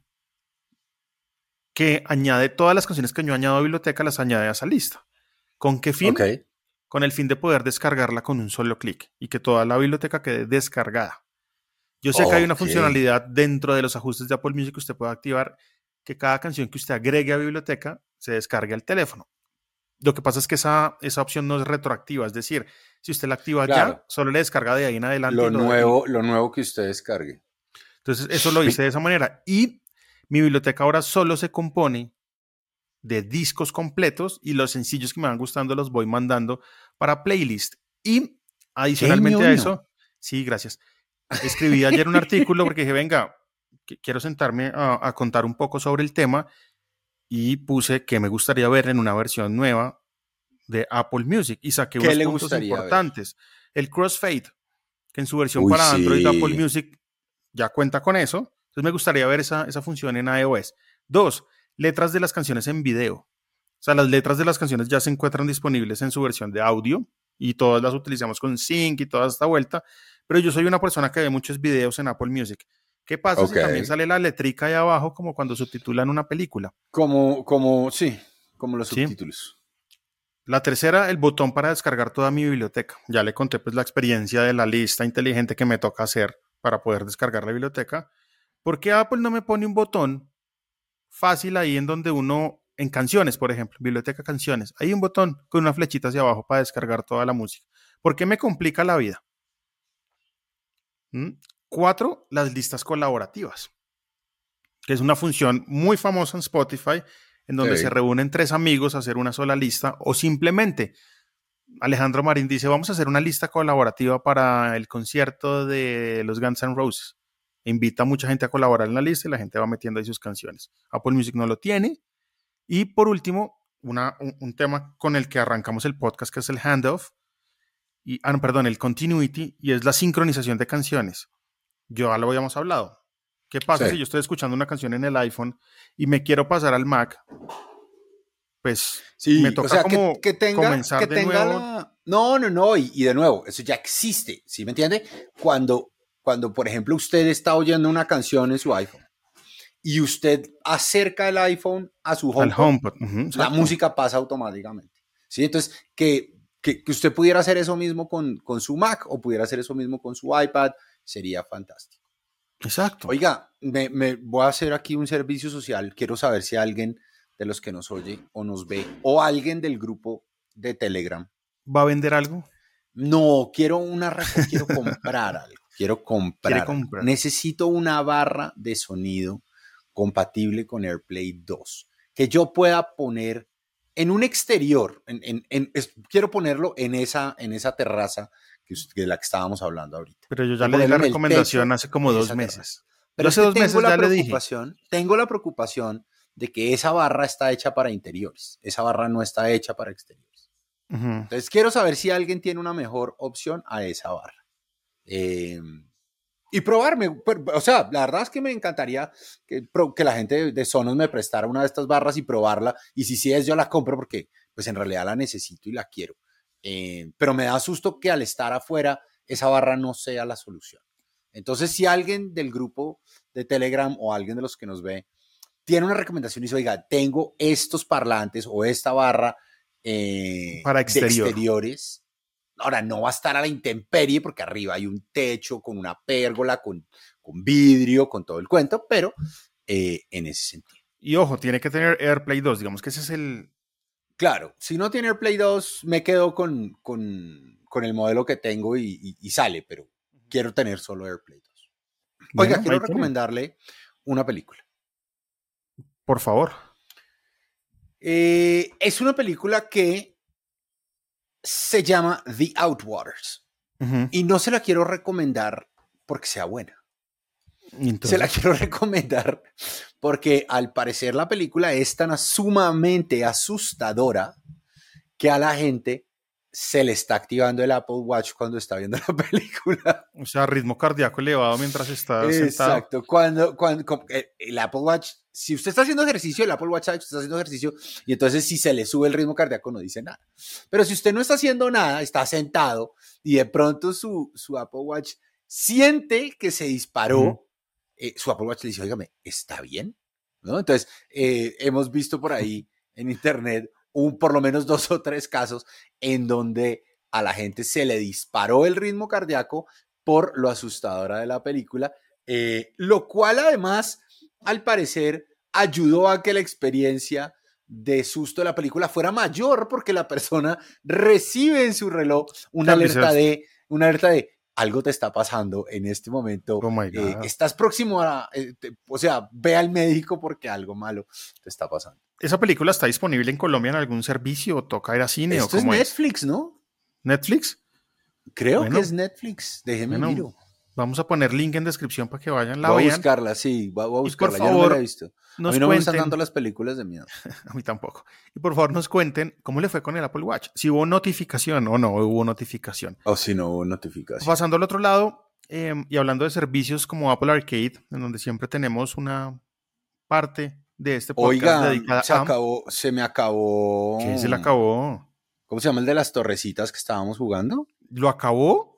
que añade todas las canciones que yo añado a biblioteca, las añade a esa lista. ¿Con qué fin? Okay. Con el fin de poder descargarla con un solo clic y que toda la biblioteca quede descargada. Yo sé okay. que hay una funcionalidad dentro de los ajustes de Apple Music que usted puede activar, que cada canción que usted agregue a biblioteca se descargue al teléfono. Lo que pasa es que esa, esa opción no es retroactiva, es decir, si usted la activa claro. ya, solo le descarga de ahí en adelante. Lo, y lo, nuevo, lo nuevo que usted descargue. Entonces, eso lo hice de esa manera. Y mi biblioteca ahora solo se compone de discos completos y los sencillos que me van gustando los voy mandando para playlist. Y adicionalmente a eso, sí, gracias. Escribí ayer un artículo porque dije, venga, quiero sentarme a, a contar un poco sobre el tema y puse que me gustaría ver en una versión nueva de Apple Music y saqué unos puntos importantes. Ver? El crossfade, que en su versión Uy, para sí. Android Apple Music ya cuenta con eso. Entonces me gustaría ver esa, esa función en iOS. Dos, letras de las canciones en video. O sea, las letras de las canciones ya se encuentran disponibles en su versión de audio y todas las utilizamos con Sync y toda esta vuelta. Pero yo soy una persona que ve muchos videos en Apple Music. ¿Qué pasa okay. si también sale la letrica ahí abajo como cuando subtitulan una película? Como, como, sí, como los subtítulos. ¿Sí? La tercera, el botón para descargar toda mi biblioteca. Ya le conté pues la experiencia de la lista inteligente que me toca hacer para poder descargar la biblioteca. ¿Por qué Apple no me pone un botón fácil ahí en donde uno, en canciones, por ejemplo, biblioteca canciones, hay un botón con una flechita hacia abajo para descargar toda la música? ¿Por qué me complica la vida? ¿Mm? Cuatro, las listas colaborativas, que es una función muy famosa en Spotify, en donde sí. se reúnen tres amigos a hacer una sola lista, o simplemente Alejandro Marín dice, vamos a hacer una lista colaborativa para el concierto de los Guns N' Roses. Invita a mucha gente a colaborar en la lista y la gente va metiendo ahí sus canciones. Apple Music no lo tiene. Y por último, una, un, un tema con el que arrancamos el podcast, que es el handoff, y, ah, no, perdón, el continuity, y es la sincronización de canciones. Yo ya lo habíamos hablado. ¿Qué pasa sí. si yo estoy escuchando una canción en el iPhone y me quiero pasar al Mac? Pues sí, me toca o sea, como que, que tenga, comenzar que de tenga nuevo. La... No, no, no, y, y de nuevo, eso ya existe, ¿sí me entiende? Cuando, cuando, por ejemplo, usted está oyendo una canción en su iPhone y usted acerca el iPhone a su HomePod, Al HomePod. Uh-huh, la música pasa automáticamente. ¿Sí? Entonces, que, que, que usted pudiera hacer eso mismo con, con su Mac o pudiera hacer eso mismo con su iPad, sería fantástico. Exacto. Oiga, me, me voy a hacer aquí un servicio social. Quiero saber si alguien de los que nos oye o nos ve o alguien del grupo de Telegram ¿va a vender algo? No, quiero una quiero comprar algo. Quiero comprar, comprar. Necesito una barra de sonido compatible con AirPlay dos que yo pueda poner en un exterior. En, en, en, es, quiero ponerlo en esa, en esa terraza que, de la que estábamos hablando ahorita. Pero yo ya le di la recomendación hace como dos meses. Pero hace dos meses ya le dije. Tengo la preocupación de que esa barra está hecha para interiores. Esa barra no está hecha para exteriores. Uh-huh. Entonces quiero saber si alguien tiene una mejor opción a esa barra. Eh, y probarme. O sea, la verdad es que me encantaría que, que la gente de Sonos me prestara una de estas barras y probarla. Y si sí es, yo la compro porque pues en realidad la necesito y la quiero. Eh, pero me da susto que al estar afuera esa barra no sea la solución. Entonces, si alguien del grupo de Telegram o alguien de los que nos ve tiene una recomendación y dice, oiga, tengo estos parlantes o esta barra eh, para exterior. de exteriores, ahora no va a estar a la intemperie porque arriba hay un techo con una pérgola, con, con vidrio, con todo el cuento, pero eh, en ese sentido. Y ojo, tiene que tener AirPlay dos, digamos que ese es el... Claro, si no tiene AirPlay dos, me quedo con, con, con el modelo que tengo y, y, y sale, pero quiero tener solo AirPlay dos. Oiga, bueno, quiero recomendarle tiene. una película. Por favor. Eh, es una película que se llama The Outwaters. Uh-huh. Y no se la quiero recomendar porque sea buena. Se la quiero recomendar porque al parecer la película es tan sumamente asustadora que a la gente se le está activando el Apple Watch cuando está viendo la película. O sea, ritmo cardíaco elevado mientras está Exacto. sentado. Exacto. Cuando, cuando el Apple Watch, si usted está haciendo ejercicio, el Apple Watch sabe que usted está haciendo ejercicio y entonces si se le sube el ritmo cardíaco no dice nada. Pero si usted no está haciendo nada, está sentado y de pronto su, su Apple Watch siente que se disparó, uh-huh. eh, su Apple Watch le dice, óigame, ¿está bien? ¿No? Entonces, eh, hemos visto por ahí en internet un, por lo menos dos o tres casos en donde a la gente se le disparó el ritmo cardíaco por lo asustadora de la película, eh, lo cual además, al parecer, ayudó a que la experiencia de susto de la película fuera mayor porque la persona recibe en su reloj una alerta de, una alerta de algo te está pasando en este momento, oh my God. Eh, estás próximo a, eh, te, o sea, ve al médico porque algo malo te está pasando. ¿Esa película está disponible en Colombia en algún servicio o toca ir a cine? Esto o es cómo Netflix, es? ¿no? ¿Netflix? Creo bueno, que es Netflix, déjeme bueno, miro. Vamos a poner link en descripción para que vayan, la voy vean. a buscarla, sí, voy a buscarla, por yo favor, no me la he visto. A mí no cuenten, me gustan tanto las películas de miedo. A mí tampoco. Y por favor nos cuenten cómo le fue con el Apple Watch. Si hubo notificación o no hubo notificación. O si no hubo notificación. Pasando al otro lado, eh, y hablando de servicios como Apple Arcade, en donde siempre tenemos una parte de este podcast Oiga, dedicada se a... acabó, se me acabó. ¿Qué se le acabó? ¿Cómo se llama el de las torrecitas que estábamos jugando? ¿Lo acabó?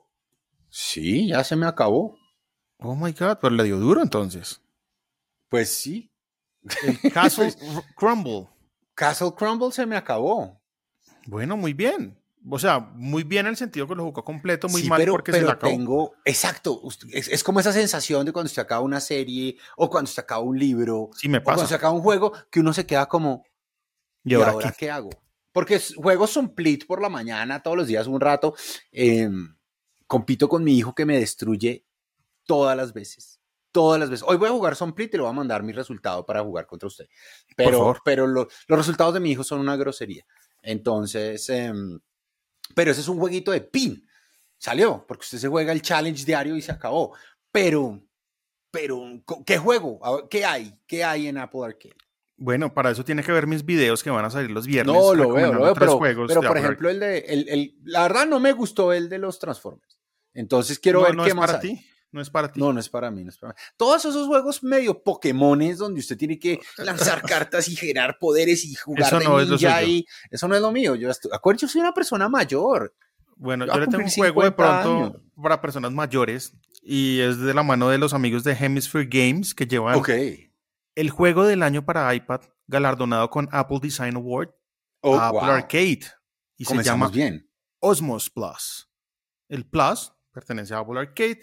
Sí, ya se me acabó. Oh my God, pero le dio duro entonces. Pues sí. El Castle Crumble. Castle Crumble se me acabó. Bueno, muy bien. O sea, muy bien en el sentido que lo jugó completo, muy sí, mal pero, porque pero se la acabó. Tengo, exacto, es, es como esa sensación de cuando se acaba una serie o cuando se acaba un libro sí, me pasa. o cuando se acaba un juego que uno se queda como, ¿y, ¿y ahora, ahora qué? qué hago? Porque juego Complete por la mañana, todos los días un rato. Eh, compito con mi hijo que me destruye todas las veces. Todas las veces. Hoy voy a jugar Complete y le voy a mandar mi resultado para jugar contra usted. Pero, pero lo, los resultados de mi hijo son una grosería. Entonces, eh, pero ese es un jueguito de pin. Salió, porque usted se juega el challenge diario y se acabó. Pero, pero, ¿qué juego? ¿Qué hay? ¿Qué hay en Apple Arcade? Bueno, para eso tiene que ver mis videos que van a salir los viernes. No, lo veo, lo veo, pero, juegos pero por ejemplo, el de, el, el, la verdad no me gustó el de los Transformers. Entonces quiero no, ver no qué es más para hay. ti. No es para ti. No, no es para mí, no es para mí. Todos esos juegos medio Pokémones donde usted tiene que lanzar cartas y generar poderes y jugar eso de no ninja es y eso no es lo mío. Yo estoy, acuérdense, yo soy una persona mayor. Bueno, yo, yo le tengo un juego de pronto años. para personas mayores y es de la mano de los amigos de Hemisphere Games que llevan okay. el juego del año para iPad galardonado con Apple Design Award oh, Apple wow. Arcade y Comenzamos se llama bien. Osmos Plus. El Plus pertenece a Apple Arcade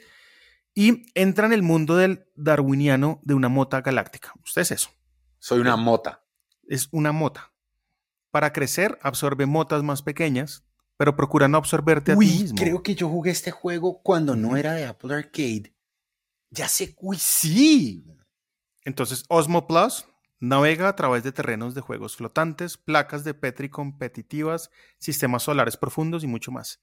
y entra en el mundo del darwiniano de una mota galáctica. Usted es eso. Soy una mota. Es una mota. Para crecer, absorbe motas más pequeñas, pero procura no absorberte uy, a ti mismo. Creo que yo jugué este juego cuando uh-huh. no era de Apple Arcade. Ya sé, uy, sí. Entonces, Osmo Plus navega a través de terrenos de juegos flotantes, placas de Petri competitivas, sistemas solares profundos y mucho más.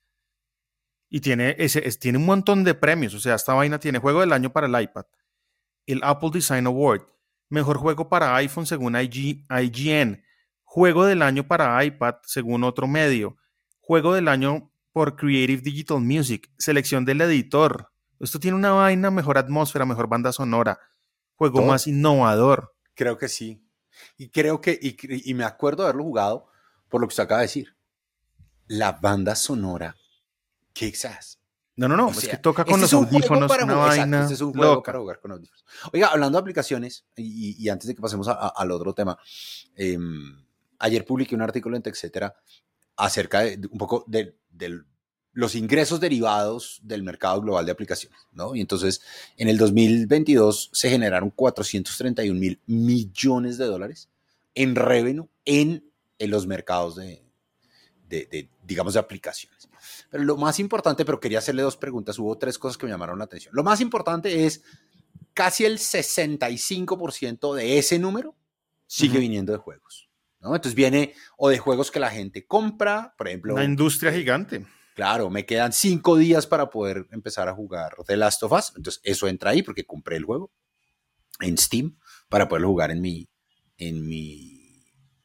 Y tiene, ese, es, tiene un montón de premios. O sea, esta vaina tiene juego del año para el iPad, el Apple Design Award, mejor juego para iPhone según I G, I G N, juego del año para iPad según otro medio, juego del año por Creative Digital Music, selección del editor. Esto tiene una vaina, mejor atmósfera, mejor banda sonora, juego ¿todo? Más innovador. Creo que sí. Y creo que, y, y me acuerdo de haberlo jugado por lo que usted acaba de decir. La banda sonora. Quizás. No, no, no, o es sea, que toca con este los audífonos, para una jugar, vaina exacto, este es un juego loca. para jugar con audífonos. Oiga, hablando de aplicaciones, y, y antes de que pasemos a, a, al otro tema, eh, ayer publiqué un artículo en TechCetera acerca de, de un poco de, de los ingresos derivados del mercado global de aplicaciones, ¿no? Y entonces, en el dos mil veintidós se generaron cuatrocientos treinta y un mil millones de dólares en revenue en, en los mercados de, de, de, digamos, de aplicaciones. Pero lo más importante, pero quería hacerle dos preguntas, hubo tres cosas que me llamaron la atención. Lo más importante es casi el sesenta y cinco por ciento de ese número sigue uh-huh. viniendo de juegos, ¿no? Entonces viene o de juegos que la gente compra, por ejemplo. Una industria gigante. claro, me quedan cinco días para poder empezar a jugar The Last of Us. Entonces, eso entra ahí porque compré el juego en Steam para poderlo jugar en mi, en mi,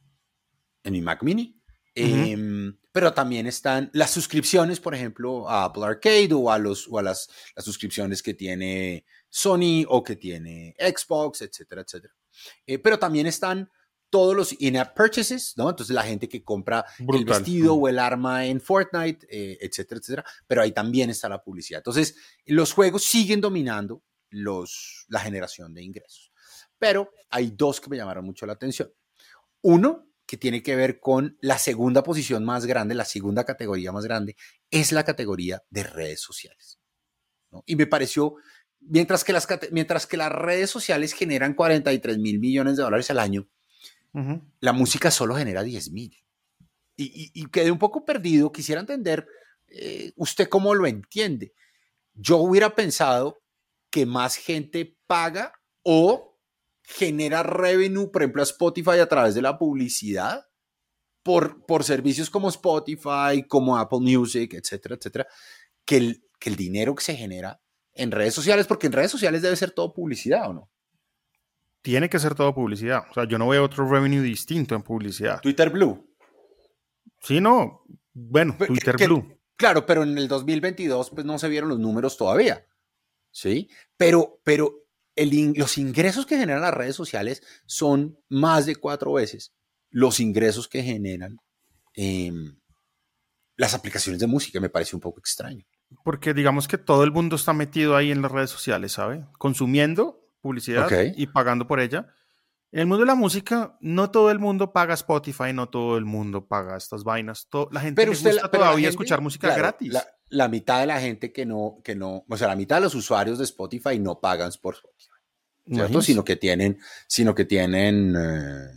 en mi Mac Mini. Uh-huh. Eh, pero también están las suscripciones, por ejemplo, a Apple Arcade o a, los, o a las, las suscripciones que tiene Sony o que tiene Xbox, etcétera, etcétera. Eh, pero también están todos los in-app purchases, ¿no? Entonces la gente que compra Brutal. El vestido o el arma en Fortnite, eh, etcétera, etcétera. Pero ahí también está la publicidad. Entonces los juegos siguen dominando los, la generación de ingresos. Pero hay dos que me llamaron mucho la atención. Uno, que tiene que ver con la segunda posición más grande, la segunda categoría más grande, es la categoría de redes sociales, ¿no? Y me pareció, mientras que, las, mientras que las redes sociales generan cuarenta y tres mil millones de dólares al año, uh-huh. la música solo genera diez mil. Y, y, y quedé un poco perdido, quisiera entender eh, usted cómo lo entiende. Yo hubiera pensado que más gente paga o genera revenue, por ejemplo, a Spotify a través de la publicidad por, por servicios como Spotify, como Apple Music, etcétera, etcétera, que el, que el dinero que se genera en redes sociales, porque en redes sociales debe ser todo publicidad, ¿o no? Tiene que ser todo publicidad. O sea, yo no veo otro revenue distinto en publicidad. Twitter Blue. Sí, no. Bueno, pero, Twitter que, Blue. Claro, pero en el dos mil veintidós pues no se vieron los números todavía, ¿sí? Pero, pero El, los ingresos que generan las redes sociales son más de cuatro veces los ingresos que generan eh, las aplicaciones de música. Me parece un poco extraño. Porque digamos que todo el mundo está metido ahí en las redes sociales, ¿sabe? Consumiendo publicidad okay. y pagando por ella. En el mundo de la música, no todo el mundo paga Spotify, no todo el mundo paga estas vainas. Todo, la gente pero le usted, gusta pero todavía gente, escuchar música claro, gratis. La, la mitad de la gente que no, que no, o sea, la mitad de los usuarios de Spotify no pagan por Spotify, ¿cierto? Sino que tienen, sino que tienen, eh,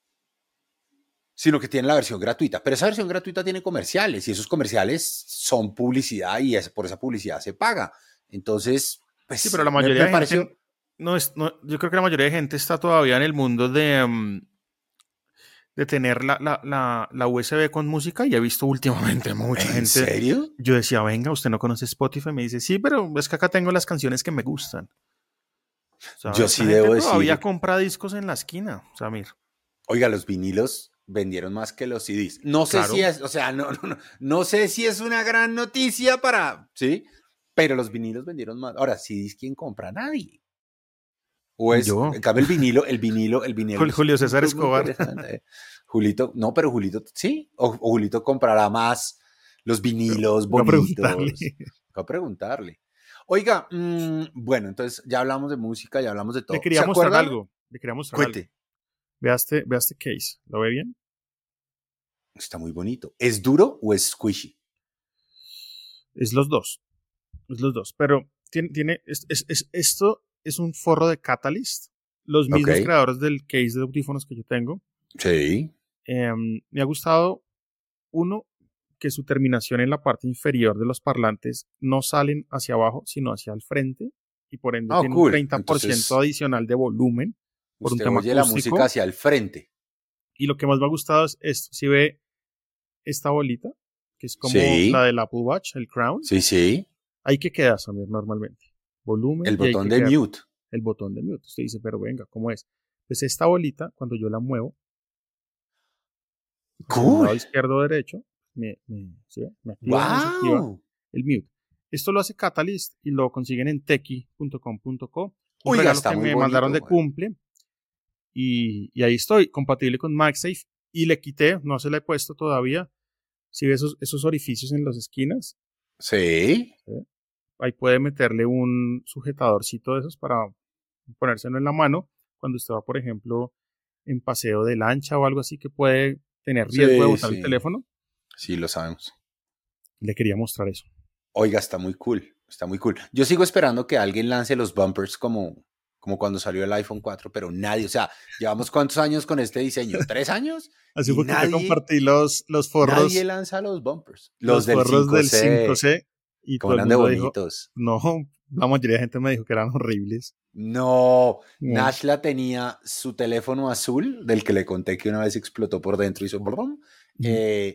sino que tienen la versión gratuita. Pero esa versión gratuita tiene comerciales y esos comerciales son publicidad y es, por esa publicidad se paga. Entonces, pues, sí, pero la mayoría me, me de pareció... gente no es, no, yo creo que la mayoría de gente está todavía en el mundo de, um, de tener la, la, la, la U S B con música y he visto últimamente mucha ¿En gente. ¿En serio? Yo decía, venga, usted no conoce Spotify. Me dice, sí, pero es que acá tengo las canciones que me gustan. ¿Sabes? Yo sí la debo gente decir. Todavía compra discos en la esquina, Samir. Oiga, los vinilos vendieron más que los C Ds. No sé claro. si es, o sea, no, no, no, no sé si es una gran noticia para, ¿sí? Pero los vinilos vendieron más. Ahora, C Ds, ¿quién compra? Nadie. O es, Yo. en cambio, el vinilo, el vinilo, el vinilo. Julio César Escobar. Julito, no, pero Julito, sí. O, o Julito comprará más los vinilos bonitos. Voy a preguntarle. Voy a preguntarle. Oiga, mmm, bueno, entonces ya hablamos de música, ya hablamos de todo. Le quería mostrar algo. Le quería mostrar Cuente. algo. Vea este, vea este case. ¿Lo ve bien? Está muy bonito. ¿Es duro o es squishy? Es los dos. Es los dos. Pero tiene, tiene es, es, es, esto es un forro de Catalyst. Los mismos okay. creadores del case de audífonos que yo tengo. Sí. Eh, me ha gustado, uno, que su terminación en la parte inferior de los parlantes no salen hacia abajo, sino hacia el frente. Y por ende oh, tiene cool. un treinta por ciento Entonces, adicional de volumen. Por usted un tema oye acústico, la música hacia el frente. Y lo que más me ha gustado es esto. Si ve esta bolita, que es como sí. la del Apple Watch, el Crown. Sí, sí. Ahí que queda, Samir, normalmente. Volumen. El botón de queda, mute. El botón de mute. Usted dice, pero venga, ¿cómo es? Pues esta bolita, cuando yo la muevo, cool. lado izquierdo o derecho, me, me, ¿sí ve? me activa, wow. me activa el mute. Esto lo hace Catalyst y lo consiguen en tequi punto com punto co. Un Oiga, regalo está que muy me bonito, mandaron de man. cumple. Y, y ahí estoy, compatible con MagSafe. Y le quité, no se la he puesto todavía. Si ve esos, esos orificios en las esquinas. Sí. ¿sí? Ahí puede meterle un sujetadorcito de esos para ponérselo en la mano. Cuando usted va, por ejemplo, en paseo de lancha o algo así que puede tener riesgo sí, de botar sí. el teléfono. Sí, lo sabemos. Le quería mostrar eso. Oiga, está muy cool. Está muy cool. Yo sigo esperando que alguien lance los bumpers como, como cuando salió el iPhone cuatro, pero nadie, o sea, llevamos cuántos años con este diseño, ¿tres años? Así fue que te compartí los, los forros. Nadie lanza los bumpers. Los, los del forros cinco C, del cinco C. Y como eran de bonitos. Dijo, no, la mayoría de gente me dijo que eran horribles. No, no. Nashla tenía su teléfono azul, del que le conté que una vez explotó por dentro y hizo brum, mm. eh,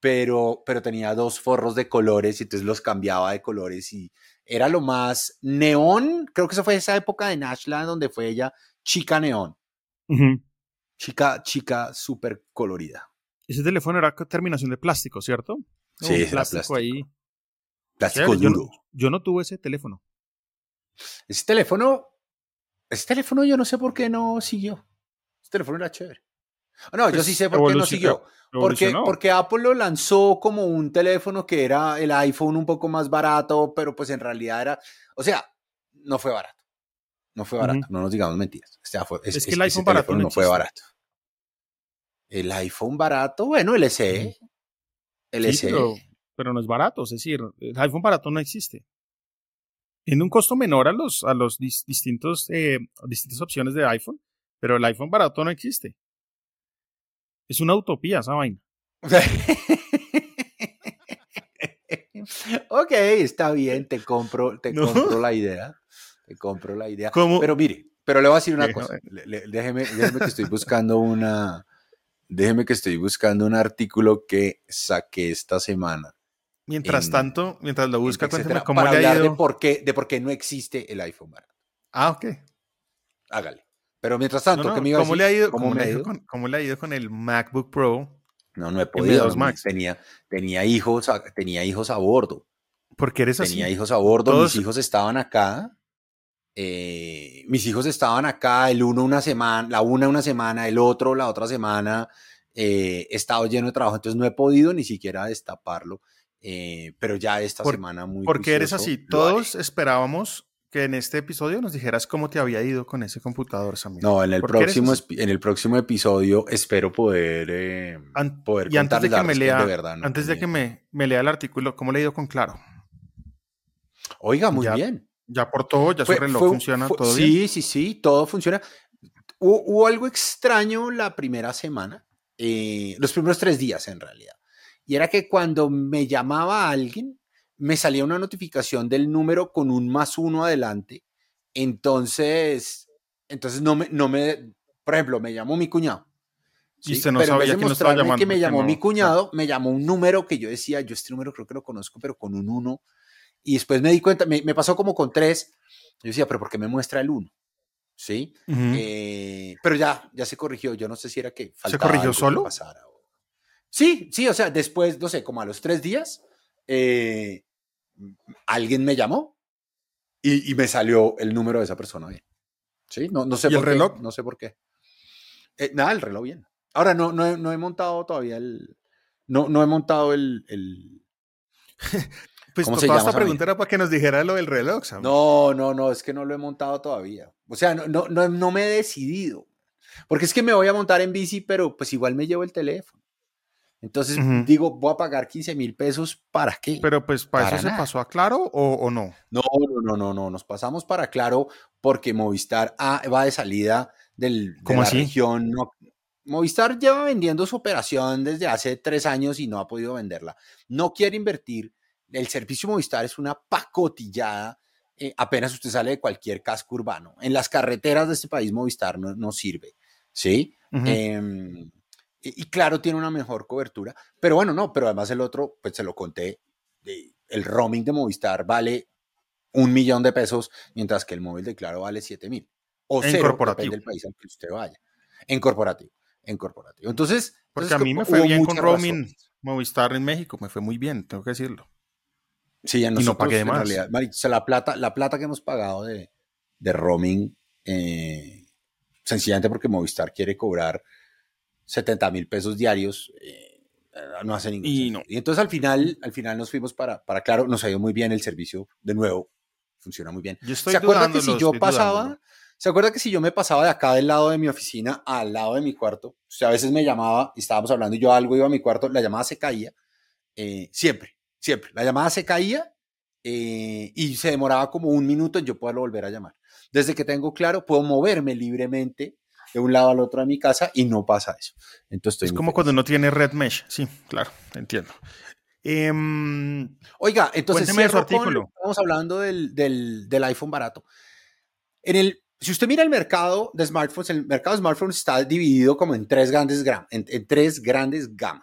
pero, pero tenía dos forros de colores y entonces los cambiaba de colores y era lo más neón. Creo que eso fue esa época de Nashland donde fue ella chica neón. Uh-huh. Chica, chica súper colorida. Ese teléfono era terminación de plástico, ¿cierto? Sí, un era plástico, plástico. ahí. Plástico Chévere, duro. Yo no, yo no tuve ese teléfono. Ese teléfono, ese teléfono yo no sé por qué no siguió. Ese teléfono era chévere. No, Pues yo sí sé por qué no evolucion- siguió. Porque, evolucionó. porque Apple lo lanzó como un teléfono que era el iPhone un poco más barato, pero pues en realidad era, o sea, no fue barato. No fue barato, Uh-huh. no nos digamos mentiras. O sea, fue, es, Es que es, el ese iPhone barato teléfono no no fue existe. barato. El iPhone barato, bueno, el S E. Uh-huh. El Sí, S E. pero, pero no es barato. Es decir, el iPhone barato no existe. Tiene un costo menor a los, a los dis- distintos, eh, distintas opciones de iPhone, pero el iPhone barato no existe. Es una utopía esa vaina. Ok, está bien, te compro, te ¿No? compro la idea. Te compro la idea. ¿Cómo? Pero mire, pero le voy a decir una Eh, cosa. Le- le- déjeme, déjeme que estoy buscando una. Déjeme que estoy buscando un artículo que saqué esta semana. Mientras En, tanto, mientras lo en busca, cuénteme etcétera, cómo para le ha hablar de ido. por qué, de por qué no existe el iPhone barato. Ah, ok. Hágale. Pero mientras No, tanto, ¿qué no, me iba a ¿cómo le decir? ha ido? ¿Cómo ¿Cómo me le ha ha ido ido? con, cómo le ha ido con el MacBook Pro No, no he M podido. dos No, me- Max? tenía, tenía, hijos a, tenía hijos a bordo. Porque eres Tenía así. hijos a bordo. Mis Todos, hijos estaban acá. Eh, mis hijos estaban acá. El uno una semana, la una una semana, el otro la otra semana. Eh, he estado lleno de trabajo, entonces no he podido ni siquiera destaparlo. Eh, pero ya esta por, semana muy porque eres así. juicioso lo haré. Todos esperábamos que en este episodio nos dijeras cómo te había ido con ese computador, Samir. No, en el Porque eres próximo, así. espi- en el próximo episodio espero poder, eh, An- poder y antes de contarles. La que verdad me es que de lea, verdad no he antes de que tenido tiempo. me, me lea el artículo, ¿cómo le ha ido con Claro? Oiga, muy Ya, bien. ya por todo, ya su Fue, reloj fue, funciona, fue- ¿todo bien? sí, sí, sí, todo funciona. Hubo, hubo algo extraño la primera semana, eh, los primeros tres días en realidad. Y era que cuando me llamaba alguien, me salía una notificación del número con un más uno adelante. Entonces, entonces no me, no me, por ejemplo, me llamó mi cuñado. Y usted ¿Sí? no Pero en vez sabía de quién lo estaba mostrarme que llamando me porque llamó mi no, claro. cuñado, me llamó un número que yo decía, yo este número creo que lo conozco, pero con un uno. Y después me di cuenta, me, me pasó como con tres. Yo decía, pero ¿por qué me muestra el uno? ¿Sí? Ujú. Eh, pero ya, ya se corrigió. Yo no sé si era que ¿Se faltaba corrigió algo que solo? pasara. o- Sí, sí, o sea, después, no sé, como a los tres días, eh, alguien me llamó y, y me salió el número de esa persona bien. ¿Sí? No, no sé ¿Y el por qué, reloj? no sé por qué. Eh, nada, el reloj bien. Ahora no, no, he, no he montado todavía el. No, no he montado el, el. Pues ¿Cómo to- se toda llama esta esa pregunta vaina? era para que nos dijera lo del reloj, Samir. No, no, no, es que no lo he montado todavía. O sea, no, no, no, no me he decidido. Porque es que me voy a montar en bici, pero pues igual me llevo el teléfono. Entonces Ujú. digo, voy a pagar quince mil pesos, ¿para qué? Pero pues para eso Para se nada. pasó a Claro o, o no. No, no, no, no, no, nos pasamos para Claro porque Movistar ah, va de salida del, de ¿Cómo la así? región. No, Movistar lleva vendiendo su operación desde hace tres años y no ha podido venderla. No quiere invertir. El servicio Movistar es una pacotillada. Eh, apenas usted sale de cualquier casco urbano. En las carreteras de este país Movistar no, no sirve. ¿Sí? Ujú. Eh, y, y claro, tiene una mejor cobertura. Pero bueno, no, pero además el otro, pues se lo conté. Eh, el roaming de Movistar vale un millón de pesos, mientras que el móvil de Claro vale siete mil. O En cero, corporativo. depende del país al que usted vaya. En corporativo. En corporativo. Entonces, Porque entonces a mí me fue hubo bien con muchas roaming razones. Movistar en México, me fue muy bien, tengo que decirlo. Sí, a Y no pagué nosotros, en más. realidad, Mari, o sea, la, plata, la plata que hemos pagado de, de roaming, eh, sencillamente porque Movistar quiere cobrar setenta mil pesos diarios, eh, no hace ningún Y no. sentido. Y entonces al final, al final nos fuimos para, para Claro, nos ha ido muy bien el servicio, de nuevo, funciona muy bien. Yo ¿Se estoy acuerda que si dudándolo, yo estoy dudándolo. pasaba, se acuerda que si yo me pasaba de acá del lado de mi oficina al lado de mi cuarto, o sea, a veces me llamaba y estábamos hablando y yo algo iba a mi cuarto, la llamada se caía, eh, siempre, siempre, la llamada se caía eh, y se demoraba como un minuto en yo poderlo volver a llamar. Desde que tengo Claro, puedo moverme libremente de un lado al otro de mi casa y no pasa eso. Entonces estoy Es muy como cuando feliz. uno tiene Red Mesh. Sí, claro, entiendo. Em, Oiga, entonces cuénteme de su cierro con lo artículo. que estamos hablando del, del, del iPhone barato. En el, si usted mira el mercado de smartphones, el mercado de smartphones está dividido como en tres grandes, gram, en, en tres grandes gamas.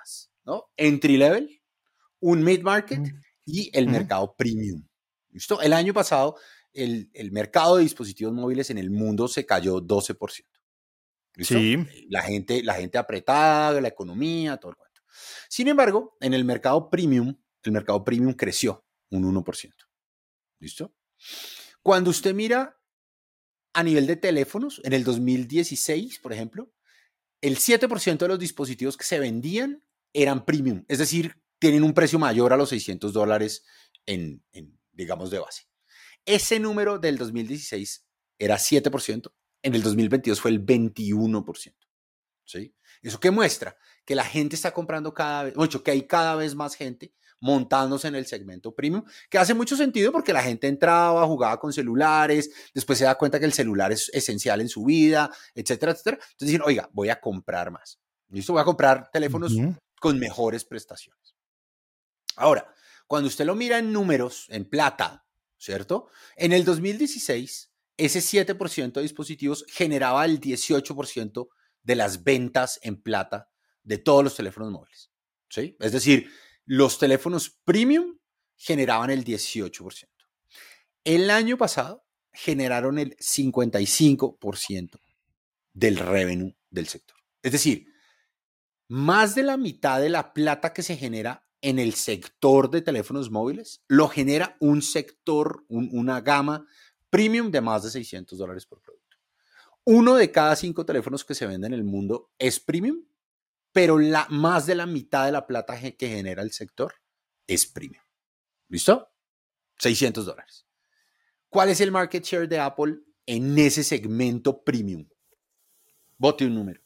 ¿no? Entry level, un mid-market Mm. y el Ujú. mercado premium. ¿Listo? El año pasado, el, el mercado de dispositivos móviles en el mundo se cayó doce por ciento. ¿Listo? Sí, La gente, la gente apretada, la economía, todo el cuento. Sin embargo, en el mercado premium, el mercado premium creció un uno por ciento. ¿Listo? Cuando usted mira a nivel de teléfonos, en el dos mil dieciséis, por ejemplo, el siete por ciento de los dispositivos que se vendían eran premium, es decir, tienen un precio mayor a los seiscientos dólares en, en, digamos, de base. Ese número del dos mil dieciséis era siete por ciento, en el dos mil veintidós fue el veintiuno por ciento. ¿Sí? ¿Eso qué muestra? Que la gente está comprando cada vez, mucho, que hay cada vez más gente montándose en el segmento premium, que hace mucho sentido porque la gente entraba, jugaba con celulares, después se da cuenta que el celular es esencial en su vida, etcétera, etcétera. Entonces dicen, oiga, voy a comprar más. ¿Listo? Voy a comprar teléfonos ujú. con mejores prestaciones. Ahora, cuando usted lo mira en números, en plata, ¿cierto? En el dos mil dieciséis, ese siete por ciento de dispositivos generaba el dieciocho por ciento de las ventas en plata de todos los teléfonos móviles. ¿Sí? Es decir, los teléfonos premium generaban el dieciocho por ciento. El año pasado generaron el cincuenta y cinco por ciento del revenue del sector. Es decir, más de la mitad de la plata que se genera en el sector de teléfonos móviles lo genera un sector, un, una gama premium de más de seiscientos dólares por producto. Uno de cada cinco teléfonos que se venden en el mundo es premium, pero la, más de la mitad de la plata que genera el sector es premium. ¿Listo? seiscientos dólares. ¿Cuál es el market share de Apple en ese segmento premium? Bote un número.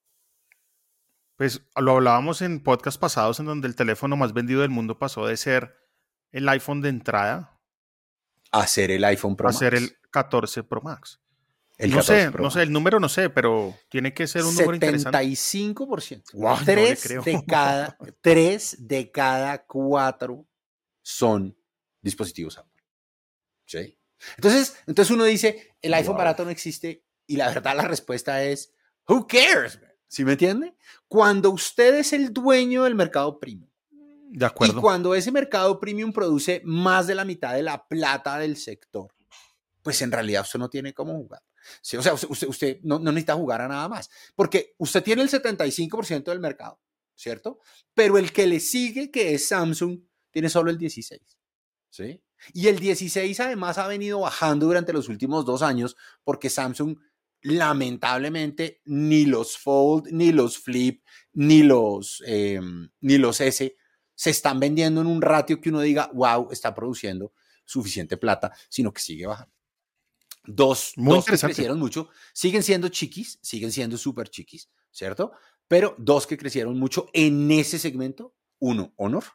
Pues lo hablábamos en podcast pasados en donde el teléfono más vendido del mundo pasó de ser el iPhone de entrada A ser el iPhone Pro a ser Max. el catorce Pro Max. El No catorce sé, Pro no sé, Max. el número no sé, pero tiene que ser un número interesante. setenta y cinco por ciento. Wow, no le Tres creo. de cada, tres de cada cuatro son dispositivos Apple. ¿Sí? Entonces, entonces uno dice, el iPhone Wow. barato no existe, y la verdad la respuesta es, who cares? ¿Sí me entiende? Cuando usted es el dueño del mercado premium, De y acuerdo. cuando ese mercado premium produce más de la mitad de la plata del sector, pues en realidad usted no tiene cómo jugar. Sí, o sea, usted, usted, usted no, no necesita jugar a nada más, porque usted tiene el setenta y cinco por ciento del mercado, ¿cierto? Pero el que le sigue, que es Samsung, tiene solo el dieciséis por ciento. ¿Sí? Y el dieciséis además ha venido bajando durante los últimos dos años porque Samsung lamentablemente ni los Fold, ni los Flip, ni los, eh, ni los S se están vendiendo en un ratio que uno diga, wow, está produciendo suficiente plata, sino que sigue bajando. Dos, Muy dos que interesante. crecieron mucho, siguen siendo chiquis, siguen siendo súper chiquis, ¿cierto? Pero dos que crecieron mucho en ese segmento, uno, Honor,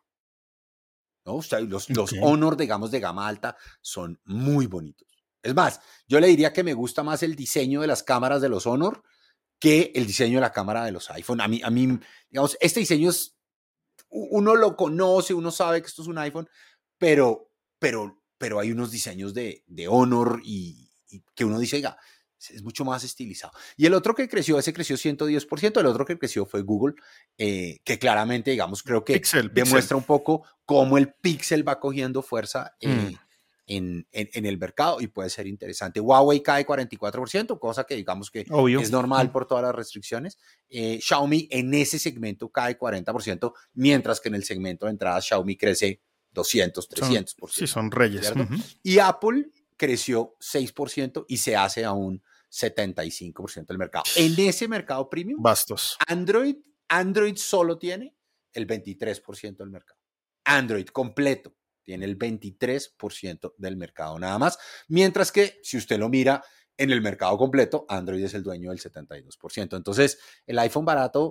¿no? O sea, los, los Okay. Honor, digamos, de gama alta son muy bonitos. Es más, yo le diría que me gusta más el diseño de las cámaras de los Honor que el diseño de la cámara de los iPhone. A mí, a mí digamos, este diseño es, uno lo conoce, uno sabe que esto es un iPhone, pero, pero, pero hay unos diseños de, de Honor y, y que uno dice, oiga, es mucho más estilizado. Y el otro que creció, ese creció ciento diez por ciento, el otro que creció fue Google, eh, que claramente, digamos, creo que Pixel, demuestra Pixel. un poco cómo el Pixel va cogiendo fuerza eh, Mm. en, en, en el mercado y puede ser interesante. Huawei cae cuarenta y cuatro por ciento, cosa que digamos que Obvio. es normal Mm. por todas las restricciones. Eh, Xiaomi en ese segmento cae cuarenta por ciento, mientras que en el segmento de entrada Xiaomi crece doscientos, trescientos por ciento. Son, sí, son reyes. ¿Cierto? Uh-huh. Y Apple creció seis por ciento y se hace aún setenta y cinco por ciento del mercado. En ese mercado premium, Bastos. Android, Android solo tiene el veintitrés por ciento del mercado. Android completo tiene el veintitrés por ciento del mercado nada más, mientras que si usted lo mira en el mercado completo, Android es el dueño del setenta y dos por ciento. Entonces, el iPhone barato,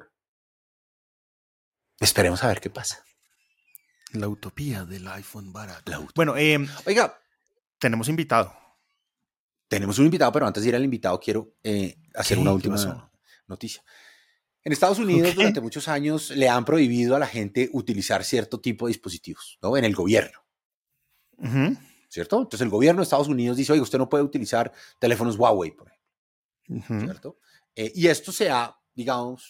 esperemos a ver qué pasa. La utopía del iPhone barato. La utopía. Bueno, eh, oiga, tenemos invitado. Tenemos un invitado, pero antes de ir al invitado quiero eh, hacer ¿Qué? una ¿Qué última pasó? noticia. En Estados Unidos, Okay. durante muchos años, le han prohibido a la gente utilizar cierto tipo de dispositivos, ¿no? En el gobierno, Uh-huh. ¿cierto? Entonces el gobierno de Estados Unidos dice, oye, usted no puede utilizar teléfonos Huawei, por ejemplo, Uh-huh. ¿cierto? Eh, y esto se ha, digamos,